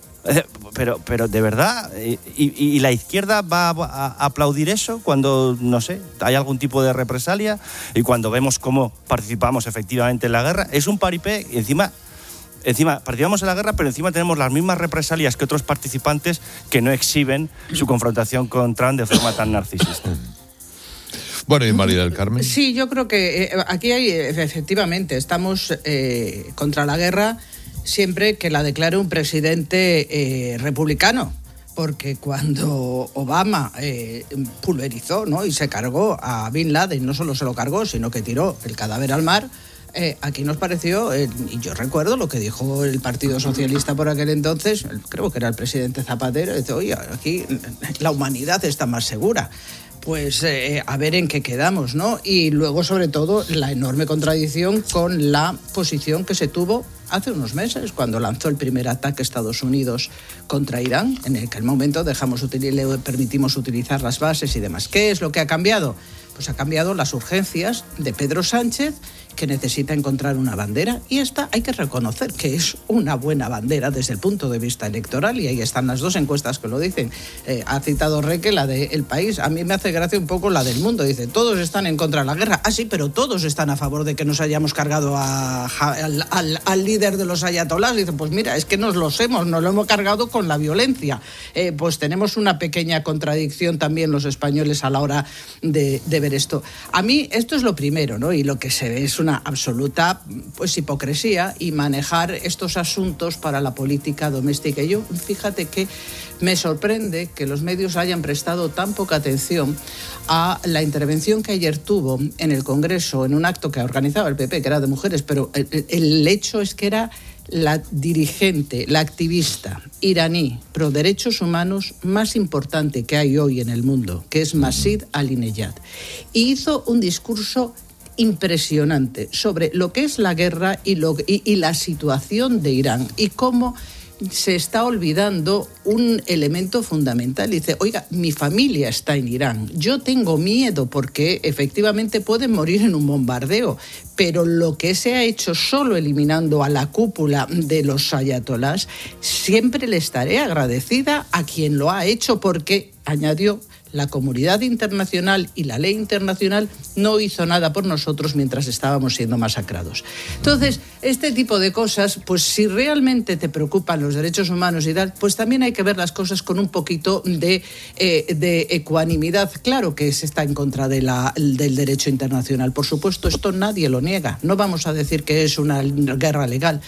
Pero, pero de verdad, y, y la izquierda va a aplaudir eso cuando, no sé, hay algún tipo de represalia y cuando vemos cómo participamos efectivamente en la guerra. Es un paripé y encima, encima participamos en la guerra, pero encima tenemos las mismas represalias que otros participantes que no exhiben su confrontación con Trump de forma tan narcisista. Bueno, ¿y María del Carmen? Sí, yo creo que eh, aquí hay, efectivamente, estamos eh, contra la guerra siempre que la declare un presidente eh, republicano, porque cuando Obama eh, pulverizó, ¿no?, y se cargó a Bin Laden, no solo se lo cargó, sino que tiró el cadáver al mar, eh, aquí nos pareció, eh, y yo recuerdo lo que dijo el Partido Socialista por aquel entonces, creo que era el presidente Zapatero, dice, oye, aquí la humanidad está más segura. Pues eh, a ver en qué quedamos, ¿no? Y luego, sobre todo, la enorme contradicción con la posición que se tuvo hace unos meses, cuando lanzó el primer ataque Estados Unidos contra Irán, en el que el momento dejamos util- le permitimos utilizar las bases y demás. ¿Qué es lo que ha cambiado? Pues ha cambiado las urgencias de Pedro Sánchez, que necesita encontrar una bandera, y esta hay que reconocer que es una buena bandera desde el punto de vista electoral, y ahí están las dos encuestas que lo dicen. Eh, ha citado Reque la de El País, a mí me hace gracia un poco la del Mundo, dice, todos están en contra de la guerra, ah sí, pero todos están a favor de que nos hayamos cargado a, a, al, al, al líder de los ayatolás. Dice, pues mira, es que nos los hemos, nos lo hemos cargado con la violencia. Eh, pues tenemos una pequeña contradicción también los españoles a la hora de, de ver esto. A mí esto es lo primero, ¿no? Y lo que se ve es una absoluta pues hipocresía y manejar estos asuntos para la política doméstica. Y yo, fíjate que me sorprende que los medios hayan prestado tan poca atención a la intervención que ayer tuvo en el Congreso, en un acto que organizaba el P P, que era de mujeres, pero el, el hecho es que era la dirigente, la activista iraní pro derechos humanos más importante que hay hoy en el mundo, que es Masih Alinejad. Y hizo un discurso impresionante sobre lo que es la guerra y, lo, y, y la situación de Irán y cómo se está olvidando un elemento fundamental. Dice, oiga, mi familia está en Irán, yo tengo miedo porque efectivamente pueden morir en un bombardeo, pero lo que se ha hecho solo eliminando a la cúpula de los ayatolás, siempre le estaré agradecida a quien lo ha hecho porque, añadió, la comunidad internacional y la ley internacional no hizo nada por nosotros mientras estábamos siendo masacrados. Entonces, este tipo de cosas, pues si realmente te preocupan los derechos humanos y tal, pues también hay que ver las cosas con un poquito de, eh, de ecuanimidad. Claro que se está en contra de la, del derecho internacional, por supuesto, esto nadie lo niega. No vamos a decir que es una guerra legal.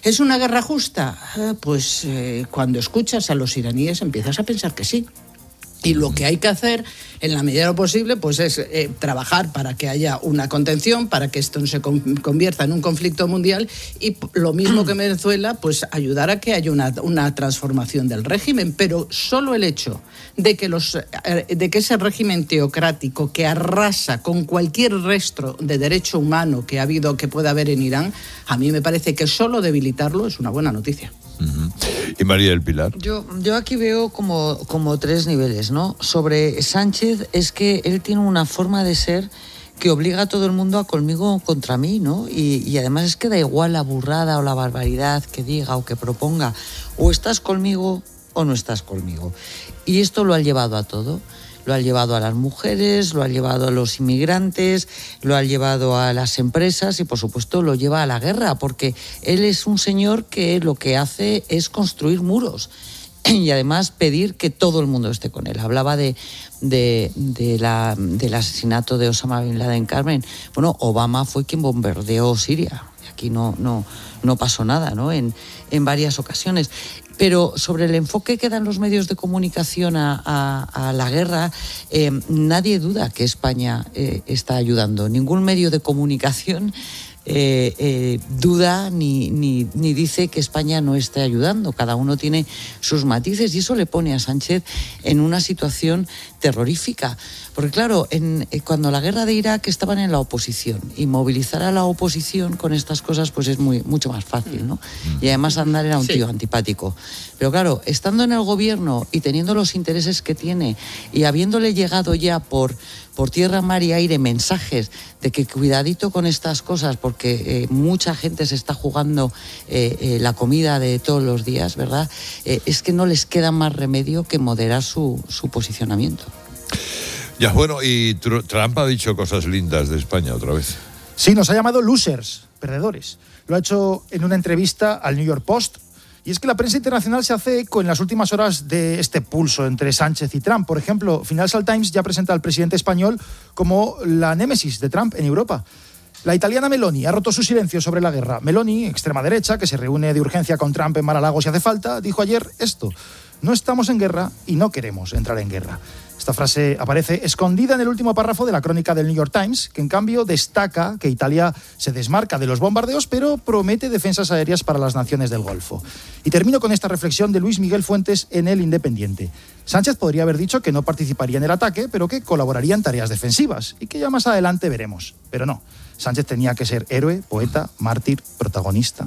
¿Es una guerra justa? Eh, pues eh, cuando escuchas a los iraníes empiezas a pensar que sí. Y lo que hay que hacer, en la medida de lo posible, pues es eh, trabajar para que haya una contención, para que esto no se con, convierta en un conflicto mundial y lo mismo que en Venezuela, pues ayudar a que haya una, una transformación del régimen. Pero solo el hecho de que, los, eh, de que ese régimen teocrático que arrasa con cualquier resto de derecho humano que ha habido, que pueda haber en Irán, a mí me parece que solo debilitarlo es una buena noticia. Uh-huh. Y María del Pilar. Yo, yo aquí veo como, como tres niveles, ¿no? Sobre Sánchez es que él tiene una forma de ser que obliga a todo el mundo a conmigo contra mí, ¿no? Y, y además es que da igual la burrada o la barbaridad que diga o que proponga. O estás conmigo o no estás conmigo. Y esto lo ha llevado a todo. Lo ha llevado a las mujeres, lo ha llevado a los inmigrantes, lo ha llevado a las empresas y, por supuesto, lo lleva a la guerra, porque él es un señor que lo que hace es construir muros y, además, pedir que todo el mundo esté con él. Hablaba de, de, de la, del asesinato de Osama Bin Laden, Carmen. Bueno, Obama fue quien bombardeó Siria. Aquí no, no, no pasó nada, ¿no? En, en varias ocasiones. Pero sobre el enfoque que dan los medios de comunicación a, a, a la guerra, eh, nadie duda que España eh, está ayudando. Ningún medio de comunicación eh, eh, duda ni, ni, ni dice que España no esté ayudando. Cada uno tiene sus matices y eso le pone a Sánchez en una situación terrorífica. Porque claro, en, eh, cuando la guerra de Irak estaban en la oposición y movilizar a la oposición con estas cosas pues es muy, mucho más fácil, ¿no? Y además Aznar era un tío sí. antipático. Pero claro, estando en el gobierno y teniendo los intereses que tiene y habiéndole llegado ya por, por tierra, mar y aire mensajes de que cuidadito con estas cosas porque eh, mucha gente se está jugando eh, eh, la comida de todos los días, ¿verdad? Eh, es que no les queda más remedio que moderar su, su posicionamiento. Ya, bueno, y Trump ha dicho cosas lindas de España otra vez. Sí, nos ha llamado losers, perdedores. Lo ha hecho en una entrevista al New York Post. Y es que la prensa internacional se hace eco en las últimas horas de este pulso entre Sánchez y Trump. Por ejemplo, Financial Times ya presenta al presidente español como la némesis de Trump en Europa. La italiana Meloni ha roto su silencio sobre la guerra. Meloni, extrema derecha, que se reúne de urgencia con Trump en Mar-a-Lago si hace falta, dijo ayer esto: no estamos en guerra y no queremos entrar en guerra. Esta frase aparece escondida en el último párrafo de la crónica del New York Times, que en cambio destaca que Italia se desmarca de los bombardeos, pero promete defensas aéreas para las naciones del Golfo. Y termino con esta reflexión de Luis Miguel Fuentes en El Independiente. Sánchez podría haber dicho que no participaría en el ataque, pero que colaboraría en tareas defensivas, y que ya más adelante veremos. Pero no, Sánchez tenía que ser héroe, poeta, mártir, protagonista.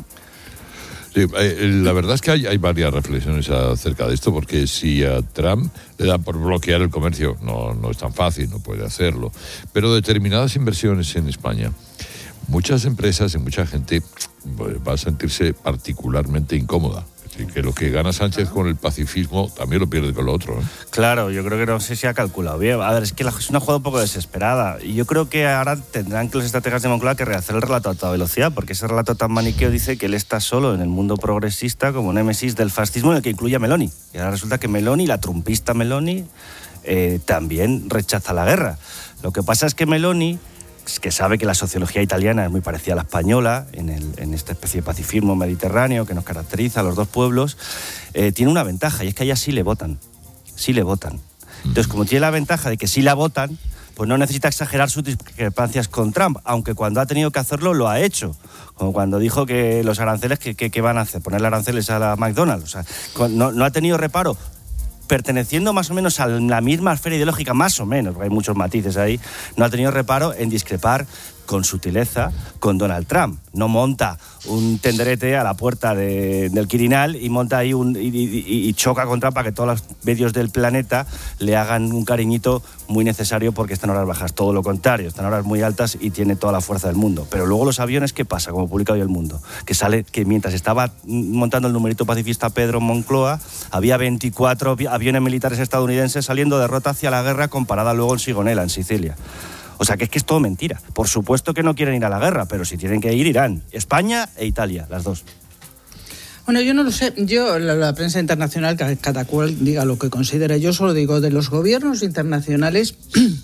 Sí, eh, la verdad es que hay, hay varias reflexiones acerca de esto, porque si a Trump le dan por bloquear el comercio, no, no es tan fácil, no puede hacerlo, pero determinadas inversiones en España, muchas empresas y mucha gente va a sentirse particularmente incómoda. Y que lo que gana Sánchez con el pacifismo también lo pierde con lo otro, ¿eh? Claro, yo creo que no sé si ha calculado bien. A ver, es que la, es una jugada un poco desesperada. Y yo creo que ahora tendrán que los estrategas de Moncloa que rehacer el relato a toda velocidad, porque ese relato tan maniqueo dice que él está solo en el mundo progresista como némesis del fascismo, en el que incluye a Meloni. Y ahora resulta que Meloni, la trumpista Meloni, eh, también rechaza la guerra. Lo que pasa es que Meloni, que sabe que la sociología italiana es muy parecida a la española, en, el, en esta especie de pacifismo mediterráneo que nos caracteriza a los dos pueblos, eh, tiene una ventaja, y es que a ella sí le votan, sí le votan. Entonces, como tiene la ventaja de que sí la votan, pues no necesita exagerar sus discrepancias con Trump, aunque cuando ha tenido que hacerlo lo ha hecho, como cuando dijo que los aranceles, ¿qué que, que van a hacer? Ponerle aranceles a la McDonald's, o sea, no, no ha tenido reparo, perteneciendo más o menos a la misma esfera ideológica, más o menos, porque hay muchos matices ahí, no ha tenido reparo en discrepar con sutileza con Donald Trump. No monta un tenderete a la puerta de, del Quirinal y monta ahí un, y, y, y choca con Trump para que todos los medios del planeta le hagan un cariñito muy necesario, porque están horas bajas. Todo lo contrario, están horas muy altas y tiene toda la fuerza del mundo. Pero luego los aviones, ¿qué pasa? Como publica hoy El Mundo, que sale que mientras estaba montando el numerito pacifista Pedro Moncloa, había veinticuatro aviones militares estadounidenses saliendo de ruta hacia la guerra, comparada luego en Sigonella, en Sicilia. O sea, que es que es todo mentira. Por supuesto que no quieren ir a la guerra, pero si tienen que ir, irán. España e Italia, las dos. Bueno, yo no lo sé. Yo, la, la prensa internacional, cada cual diga lo que considere. Yo solo digo, de los gobiernos internacionales,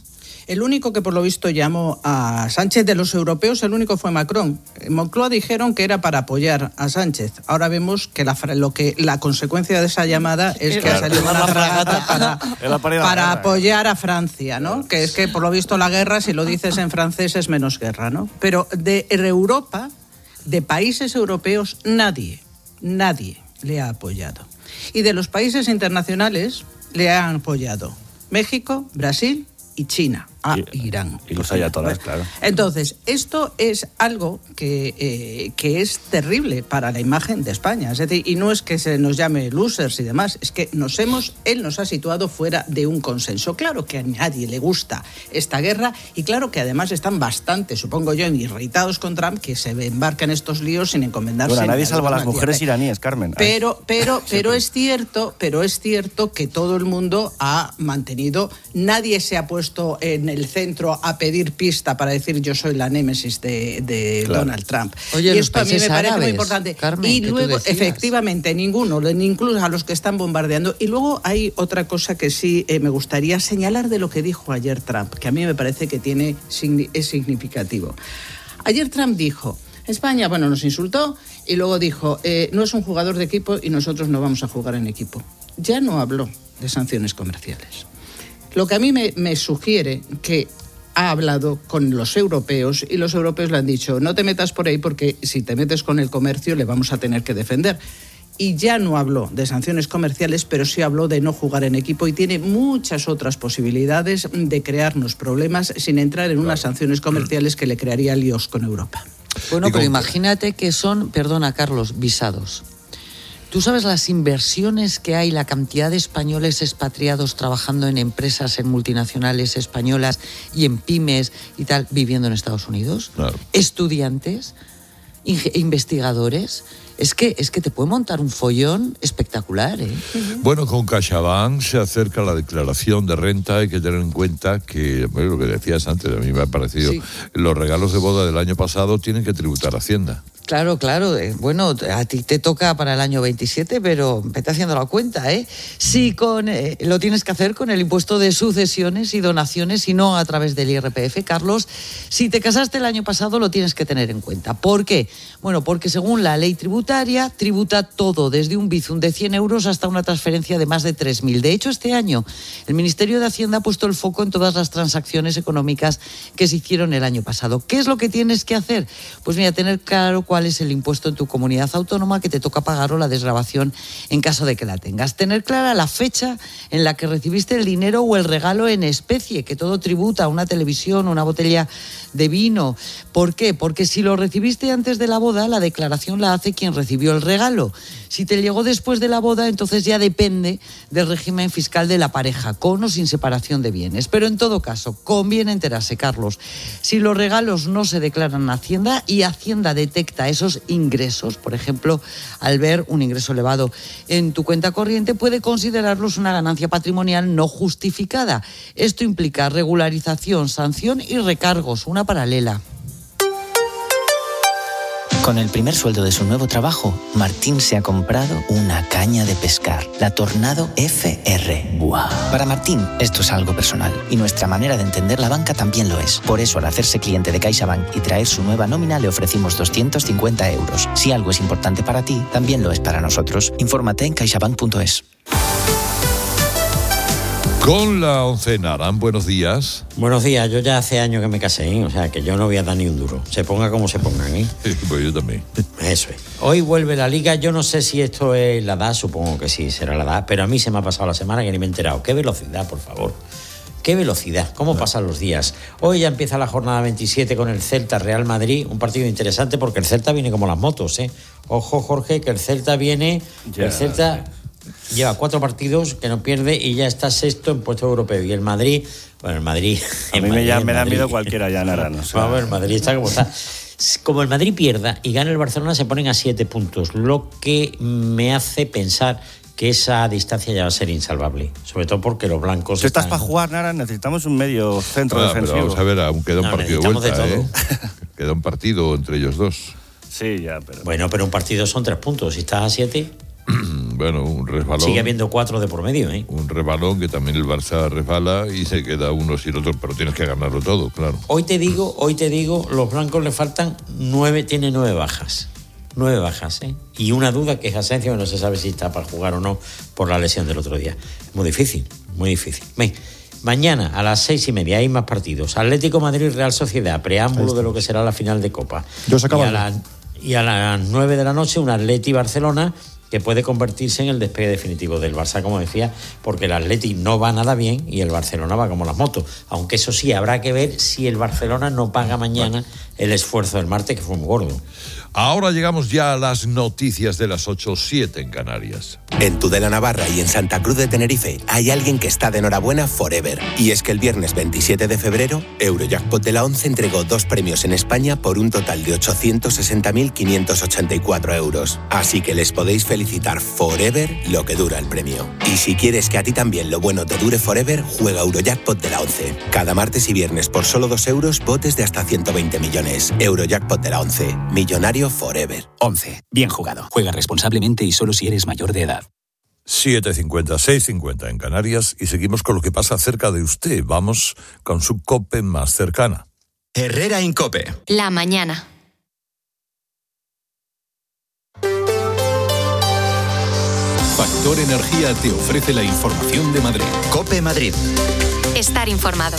El único que por lo visto llamó a Sánchez de los europeos, el único fue Macron. En Moncloa dijeron que era para apoyar a Sánchez. Ahora vemos que la, lo que, la consecuencia de esa llamada es que claro. ha salido una fragata para, para apoyar a Francia, ¿no? Que es que por lo visto la guerra, si lo dices en francés, es menos guerra, ¿no? Pero de Europa, de países europeos, nadie, nadie le ha apoyado. Y de los países internacionales le han apoyado México, Brasil y China, a y, Irán. Y los ayatolás, claro. Entonces, esto es algo que, eh, que es terrible para la imagen de España. Es decir, y no es que se nos llame losers y demás, es que nos hemos, él nos ha situado fuera de un consenso. Claro que a nadie le gusta esta guerra y claro que además están bastante, supongo yo, irritados con Trump, que se embarca en estos líos sin encomendarse. Bueno, nadie salva a las nadie. mujeres iraníes, Carmen. Pero, pero, pero es cierto, pero es cierto que todo el mundo ha mantenido, nadie se ha puesto en el centro a pedir pista para decir yo soy la némesis de, de claro. Donald Trump. Oye, y esto a mí me parece árabes, muy importante. Carmen, y luego, efectivamente, ninguno, incluso a los que están bombardeando. Y luego hay otra cosa que sí eh, me gustaría señalar de lo que dijo ayer Trump, que a mí me parece que tiene, es significativo. Ayer Trump dijo, España, bueno, nos insultó y luego dijo, eh, no es un jugador de equipo y nosotros no vamos a jugar en equipo. Ya no habló de sanciones comerciales. Lo que a mí me, me sugiere que ha hablado con los europeos y los europeos le han dicho no te metas por ahí porque si te metes con el comercio le vamos a tener que defender. Y ya no habló de sanciones comerciales, pero sí habló de no jugar en equipo y tiene muchas otras posibilidades de crearnos problemas sin entrar en unas sanciones comerciales que le crearía líos con Europa. Bueno, pero imagínate que son, perdona Carlos, visados. ¿Tú sabes las inversiones que hay, la cantidad de españoles expatriados trabajando en empresas, en multinacionales españolas y en pymes y tal, viviendo en Estados Unidos? Claro. Estudiantes, investigadores. Es que, es que te puede montar un follón espectacular, ¿eh? Bueno, con CaixaBank se acerca la declaración de renta. Hay que tener en cuenta que, bueno, lo que decías antes, a mí me ha parecido, sí. Los regalos de boda del año pasado tienen que tributar Hacienda. Claro, claro. Bueno, a ti te toca para el año veintisiete, pero vete haciendo la cuenta, ¿eh? Sí, con, eh, lo tienes que hacer con el impuesto de sucesiones y donaciones y no a través del I R P F, Carlos. Si te casaste el año pasado, lo tienes que tener en cuenta. ¿Por qué? Bueno, porque según la ley tributaria, tributa todo, desde un bizum de cien euros hasta una transferencia de más de tres mil. De hecho, este año, el Ministerio de Hacienda ha puesto el foco en todas las transacciones económicas que se hicieron el año pasado. ¿Qué es lo que tienes que hacer? Pues mira, tener claro cuál es el impuesto en tu comunidad autónoma que te toca pagar o la desgravación en caso de que la tengas. Tener clara la fecha en la que recibiste el dinero o el regalo en especie, que todo tributa, una televisión, una botella de vino. ¿Por qué? Porque si lo recibiste antes de la boda, la declaración la hace quien recibió el regalo. Si te llegó después de la boda, entonces ya depende del régimen fiscal de la pareja, con o sin separación de bienes. Pero en todo caso, conviene enterarse, Carlos. Si los regalos no se declaran a Hacienda y Hacienda detecta esos ingresos, por ejemplo, al ver un ingreso elevado en tu cuenta corriente, puede considerarlos una ganancia patrimonial no justificada. Esto implica regularización, sanción y recargos, una paralela. Con el primer sueldo de su nuevo trabajo, Martín se ha comprado una caña de pescar, la Tornado F R. ¡Buah! Para Martín, esto es algo personal y nuestra manera de entender la banca también lo es. Por eso, al hacerse cliente de CaixaBank y traer su nueva nómina, le ofrecimos doscientos cincuenta euros. Si algo es importante para ti, también lo es para nosotros. Infórmate en caixabank punto es. Con la oncena, Aran, buenos días. Buenos días, yo ya hace años que me casé, ¿eh? O sea, que yo no voy a dar ni un duro. Se ponga como se pongan, ¿eh? Pues yo también. Eso es. Hoy vuelve la Liga, yo no sé si esto es la edad, supongo que sí, será la edad, pero a mí se me ha pasado la semana que ni me he enterado. ¡Qué velocidad, por favor! ¡Qué velocidad! ¿Cómo pasan los días? Hoy ya empieza la jornada veintisiete con el Celta Real Madrid, un partido interesante porque el Celta viene como las motos, ¿eh? Ojo, Jorge, que el Celta viene... Ya. El Celta... Lleva cuatro partidos que no pierde y ya está sexto en puesto europeo. Y el Madrid, bueno, el Madrid... A mí Madrid, me, ya, me da Madrid. miedo cualquiera ya, Nara. No sé. Vamos a ver, el Madrid está como está. Como el Madrid pierda y gane el Barcelona, se ponen a siete puntos. Lo que me hace pensar que esa distancia ya va a ser insalvable. Sobre todo porque los blancos... ¿Tú estás están... para jugar, Nara? Necesitamos un medio centro ah, defensivo. Pero vamos a ver, aún queda un no, partido de vuelta, de ¿eh? Queda un partido entre ellos dos. Sí, ya, pero... Bueno, pero un partido son tres puntos. Si estás a siete... Bueno, un resbalón. Sigue habiendo cuatro de por medio, ¿eh? Un resbalón que también el Barça resbala y se queda uno sin otro, pero tienes que ganarlo todo, claro. Hoy te digo, hoy te digo, los blancos le faltan nueve, tiene nueve bajas. Nueve bajas, ¿eh? Y una duda que es Asensio, que no se sabe si está para jugar o no por la lesión del otro día. Muy difícil, muy difícil. Ven, mañana a las seis y media hay más partidos. Atlético Madrid, Real Sociedad, preámbulo de lo que será la final de Copa. Yo se acaba y, a la, y a las nueve de la noche un Atleti Barcelona, que puede convertirse en el despegue definitivo del Barça, como decía, porque el Atleti no va nada bien y el Barcelona va como las motos. Aunque eso sí, habrá que ver si el Barcelona no paga mañana el esfuerzo del martes, que fue muy gordo. Ahora llegamos ya a las noticias de las ocho, siete en Canarias. En Tudela Navarra y en Santa Cruz de Tenerife hay alguien que está de enhorabuena forever. Y es que el viernes veintisiete de febrero, Eurojackpot de la once entregó dos premios en España por un total de ochocientos sesenta mil quinientos ochenta y cuatro euros. Así que les podéis felicitar forever lo que dura el premio. Y si quieres que a ti también lo bueno te dure forever, juega Eurojackpot de la once. Cada martes y viernes por solo dos euros, botes de hasta ciento veinte millones. Eurojackpot de la once. Millonario forever. once. Bien jugado. Juega responsablemente y solo si eres mayor de edad. siete cincuenta, seis cincuenta en Canarias y seguimos con lo que pasa cerca de usted. Vamos con su COPE más cercana. Herrera Incope. La mañana. Factor Energía te ofrece la información de Madrid. COPE Madrid. Estar informado.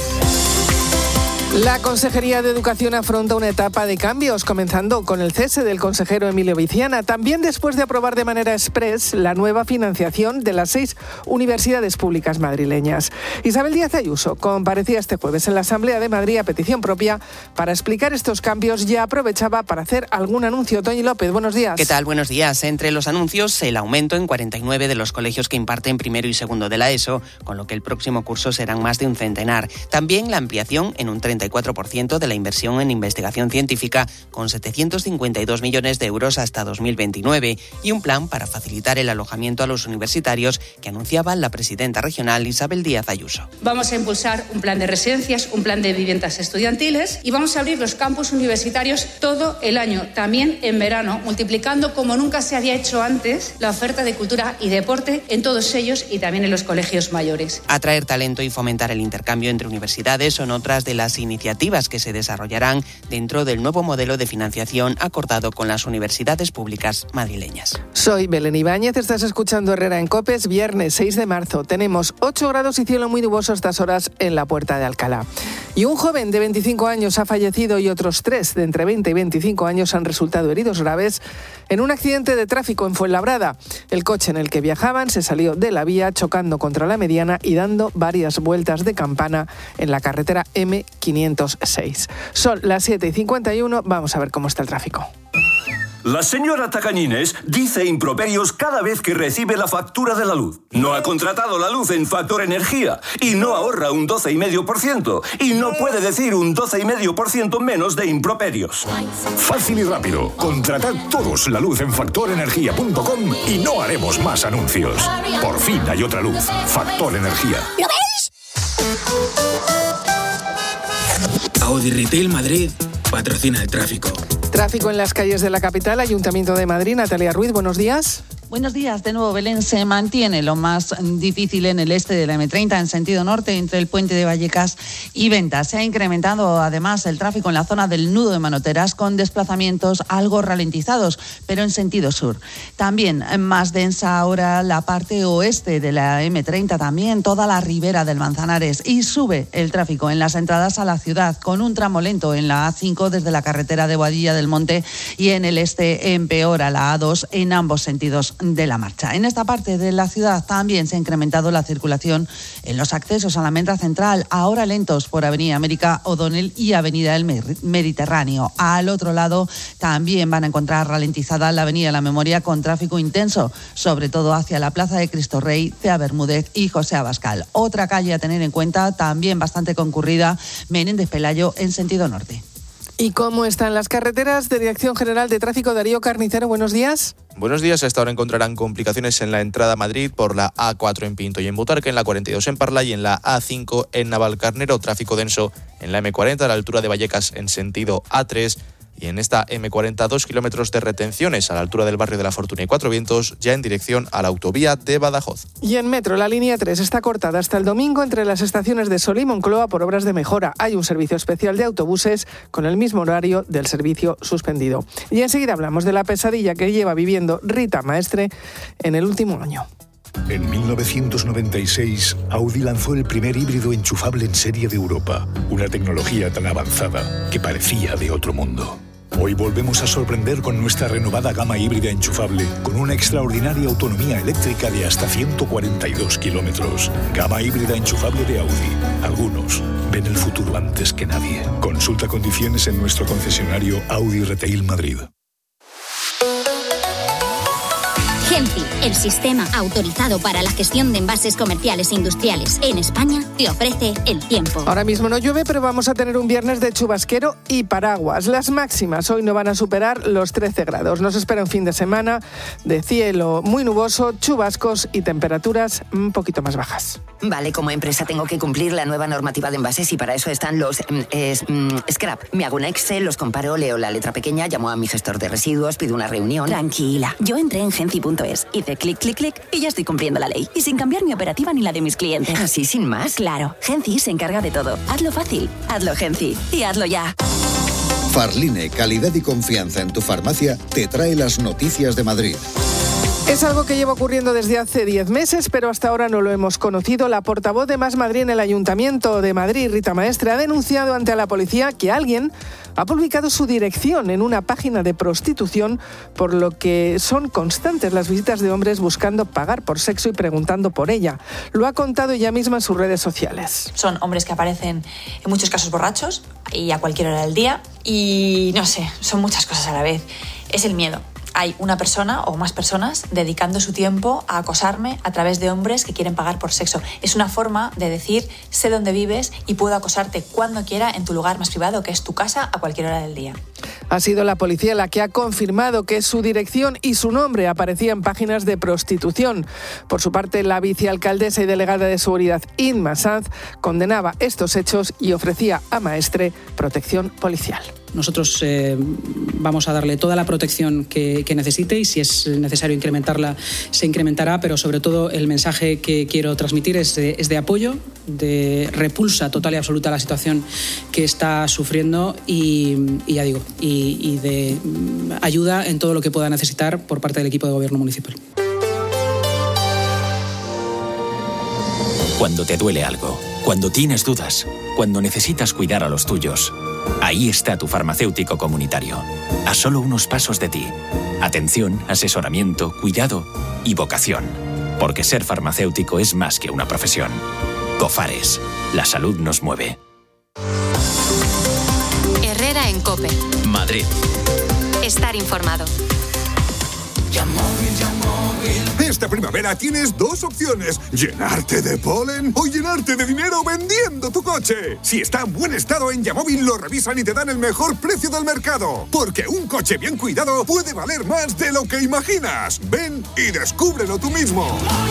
La Consejería de Educación afronta una etapa de cambios, comenzando con el cese del consejero Emilio Viciana, también después de aprobar de manera exprés la nueva financiación de las seis universidades públicas madrileñas. Isabel Díaz Ayuso comparecía este jueves en la Asamblea de Madrid a petición propia para explicar estos cambios y aprovechaba para hacer algún anuncio. Toñi López, buenos días. ¿Qué tal? Buenos días. Entre los anuncios, el aumento en cuarenta y nueve de los colegios que imparten primero y segundo de la ESO, con lo que el próximo curso serán más de un centenar. También la ampliación en un treinta y cuatro por ciento de la inversión en investigación científica, con setecientos cincuenta y dos millones de euros hasta dos mil veintinueve, y un plan para facilitar el alojamiento a los universitarios que anunciaba la presidenta regional Isabel Díaz Ayuso. Vamos a impulsar un plan de residencias, un plan de viviendas estudiantiles y vamos a abrir los campus universitarios todo el año, también en verano, multiplicando como nunca se había hecho antes la oferta de cultura y deporte en todos ellos y también en los colegios mayores. Atraer talento y fomentar el intercambio entre universidades son otras de las iniciativas que se desarrollarán dentro del nuevo modelo de financiación acordado con las universidades públicas madrileñas. Soy Belén Ibáñez, estás escuchando Herrera en COPE, es viernes seis de marzo. Tenemos ocho grados y cielo muy nuboso a estas horas en la Puerta de Alcalá. Y un joven de veinticinco años ha fallecido y otros tres de entre veinte y veinticinco años han resultado heridos graves en un accidente de tráfico en Fuenlabrada. El coche en el que viajaban se salió de la vía chocando contra la mediana y dando varias vueltas de campana en la carretera eme quinientos seis. Son las siete y cincuenta y uno, vamos a ver cómo está el tráfico. La señora Tacañines dice improperios cada vez que recibe la factura de la luz. No ha contratado la luz en Factor Energía y no ahorra un doce coma cinco por ciento y no puede decir un doce coma cinco por ciento menos de improperios. Fácil y rápido. Contratad todos la luz en factor energía punto com y no haremos más anuncios. Por fin hay otra luz. Factor Energía. ¿Lo veis? Audi Retail Madrid patrocina el tráfico. Tráfico en las calles de la capital, Ayuntamiento de Madrid. Natalia Ruiz, buenos días. Buenos días, de nuevo Belén. Se mantiene lo más difícil en el este de la eme treinta en sentido norte entre el puente de Vallecas y Ventas. Se ha incrementado además el tráfico en la zona del nudo de Manoteras con desplazamientos algo ralentizados, pero en sentido sur. También más densa ahora la parte oeste de la eme treinta, también toda la ribera del Manzanares, y sube el tráfico en las entradas a la ciudad con un tramo lento en la a cinco desde la carretera de Boadilla del Monte y en el este empeora la a dos en ambos sentidos de la marcha. En esta parte de la ciudad también se ha incrementado la circulación en los accesos a la Almendra Central, ahora lentos por Avenida América O'Donnell y Avenida del Mediterráneo. Al otro lado también van a encontrar ralentizada la Avenida La Memoria con tráfico intenso, sobre todo hacia la Plaza de Cristo Rey, Cea Bermúdez y José Abascal. Otra calle a tener en cuenta, también bastante concurrida, Menéndez Pelayo en sentido norte. ¿Y cómo están las carreteras? De Dirección General de Tráfico, Darío Carnicero, buenos días. Buenos días. A esta hora encontrarán complicaciones en la entrada a Madrid por la a cuatro en Pinto y en Butarque, en la cuarenta y dos en Parla y en la a cinco en Navalcarnero. Tráfico denso en la eme cuarenta a la altura de Vallecas en sentido a tres. y en esta eme cuarenta dos kilómetros de retenciones a la altura del barrio de La Fortuna y Cuatro Vientos, ya en dirección a la autovía de Badajoz. Y en metro, la línea tres está cortada hasta el domingo entre las estaciones de Sol y Moncloa por obras de mejora. Hay un servicio especial de autobuses con el mismo horario del servicio suspendido. Y enseguida hablamos de la pesadilla que lleva viviendo Rita Maestre en el último año. En mil novecientos noventa y seis, Audi lanzó el primer híbrido enchufable en serie de Europa, una tecnología tan avanzada que parecía de otro mundo. Hoy volvemos a sorprender con nuestra renovada gama híbrida enchufable, con una extraordinaria autonomía eléctrica de hasta ciento cuarenta y dos kilómetros. Gama híbrida enchufable de Audi. Algunos ven el futuro antes que nadie. Consulta condiciones en nuestro concesionario Audi Retail Madrid. Genci, el sistema autorizado para la gestión de envases comerciales e industriales en España, te ofrece el tiempo. Ahora mismo no llueve, pero vamos a tener un viernes de chubasquero y paraguas. Las máximas hoy no van a superar los trece grados. Nos espera un fin de semana de cielo muy nuboso, chubascos y temperaturas un poquito más bajas. Vale, como empresa tengo que cumplir la nueva normativa de envases y para eso están los eh, es, mm, scrap. Me hago un Excel, los comparo, leo la letra pequeña, llamo a mi gestor de residuos, pido una reunión. Tranquila, yo entré en genci punto es, hice clic, clic, clic y ya estoy cumpliendo la ley. Y sin cambiar mi operativa ni la de mis clientes. ¿Así sin más? Claro, Genci se encarga de todo. Hazlo fácil, hazlo Genci y hazlo ya. Farline, calidad y confianza en tu farmacia, te trae las noticias de Madrid. Es algo que lleva ocurriendo desde hace diez meses, pero hasta ahora no lo hemos conocido. La portavoz de Más Madrid en el Ayuntamiento de Madrid, Rita Maestre, ha denunciado ante la policía que alguien ha publicado su dirección en una página de prostitución, por lo que son constantes las visitas de hombres buscando pagar por sexo y preguntando por ella. Lo ha contado ella misma en sus redes sociales. Son hombres que aparecen en muchos casos borrachos y a cualquier hora del día y no sé, son muchas cosas a la vez. Es el miedo. Hay una persona o más personas dedicando su tiempo a acosarme a través de hombres que quieren pagar por sexo. Es una forma de decir, sé dónde vives y puedo acosarte cuando quiera en tu lugar más privado, que es tu casa, a cualquier hora del día. Ha sido la policía la que ha confirmado que su dirección y su nombre aparecían en páginas de prostitución. Por su parte, la vicealcaldesa y delegada de seguridad, Inma Sanz, condenaba estos hechos y ofrecía a Maestre protección policial. Nosotros eh, vamos a darle toda la protección que, que necesite y si es necesario incrementarla, se incrementará, pero sobre todo el mensaje que quiero transmitir es de, es de apoyo, de repulsa total y absoluta a la situación que está sufriendo y, y ya digo, y, y de ayuda en todo lo que pueda necesitar por parte del equipo de gobierno municipal. Cuando te duele algo, cuando tienes dudas, cuando necesitas cuidar a los tuyos, ahí está tu farmacéutico comunitario, a solo unos pasos de ti. Atención, asesoramiento, cuidado y vocación. Porque ser farmacéutico es más que una profesión. Cofares, la salud nos mueve. Herrera en COPE. Madrid. Estar informado. Esta primavera tienes dos opciones: llenarte de polen o llenarte de dinero vendiendo tu coche. Si está en buen estado, en Yamóvil lo revisan y te dan el mejor precio del mercado. Porque un coche bien cuidado puede valer más de lo que imaginas. Ven y descúbrelo tú mismo.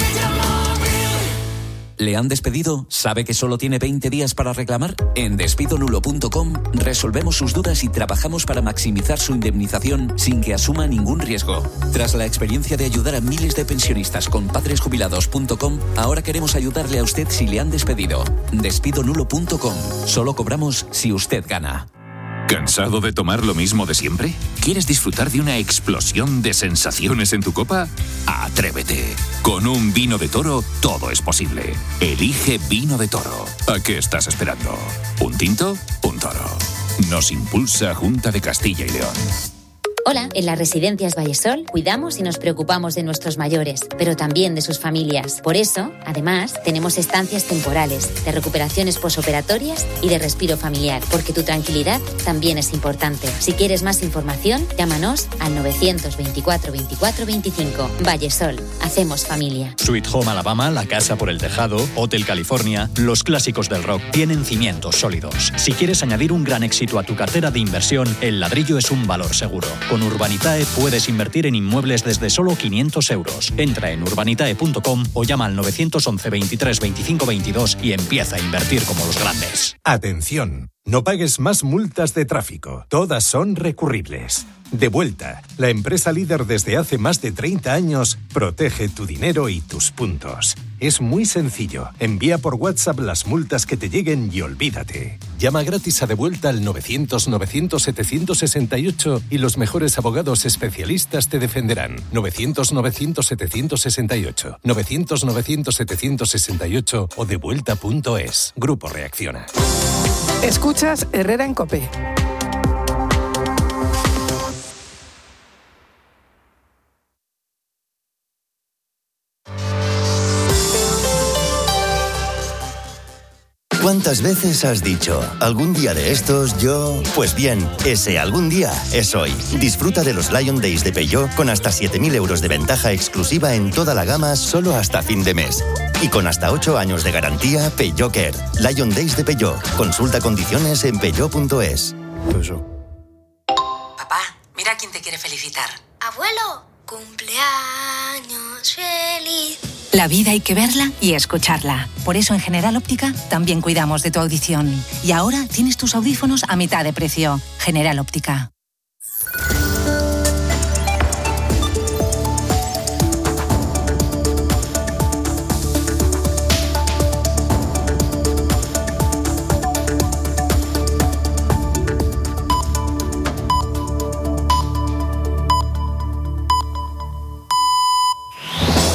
¿Le han despedido? ¿Sabe que solo tiene veinte días para reclamar? En despido nulo punto com resolvemos sus dudas y trabajamos para maximizar su indemnización sin que asuma ningún riesgo. Tras la experiencia de ayudar a miles de pensionistas con padres jubilados punto com, ahora queremos ayudarle a usted si le han despedido. despido nulo punto com. Solo cobramos si usted gana. ¿Cansado de tomar lo mismo de siempre? ¿Quieres disfrutar de una explosión de sensaciones en tu copa? ¡Atrévete! Con un vino de Toro todo es posible. Elige Vino de Toro. ¿A qué estás esperando? ¿Un tinto? Un Toro. Nos impulsa Junta de Castilla y León. Hola, en las residencias Vallesol cuidamos y nos preocupamos de nuestros mayores, pero también de sus familias. Por eso, además, tenemos estancias temporales, de recuperaciones posoperatorias y de respiro familiar, porque tu tranquilidad también es importante. Si quieres más información, llámanos al novecientos veinticuatro veinticuatro veinticinco. Vallesol, hacemos familia. Sweet Home Alabama, La Casa por el Tejado, Hotel California, los clásicos del rock tienen cimientos sólidos. Si quieres añadir un gran éxito a tu cartera de inversión, el ladrillo es un valor seguro. Con Urbanitae puedes invertir en inmuebles desde solo quinientos euros. Entra en urbanitae punto com o llama al nueve once veintitrés veinticinco veintidós y empieza a invertir como los grandes. Atención, no pagues más multas de tráfico. Todas son recurribles. Devuelta, la empresa líder desde hace más de treinta años, protege tu dinero y tus puntos. Es muy sencillo. Envía por WhatsApp las multas que te lleguen y olvídate. Llama gratis a Devuelta al novecientos novecientos setecientos sesenta y ocho y los mejores abogados especialistas te defenderán. novecientos novecientos setecientos sesenta y ocho, novecientos novecientos setecientos sesenta y ocho o devuelta punto es. Grupo Reacciona. Escuchas Herrera en COPE. ¿Cuántas veces has dicho, algún día de estos yo...? Pues bien, ese algún día es hoy. Disfruta de los Lion Days de Peugeot con hasta siete mil euros de ventaja exclusiva en toda la gama solo hasta fin de mes. Y con hasta ocho años de garantía, Peugeot Care. Lion Days de Peugeot. Consulta condiciones en peugeot punto es. Papá, mira quién te quiere felicitar. Abuelo, cumpleaños feliz. La vida hay que verla y escucharla. Por eso en General Óptica también cuidamos de tu audición. Y ahora tienes tus audífonos a mitad de precio. General Óptica.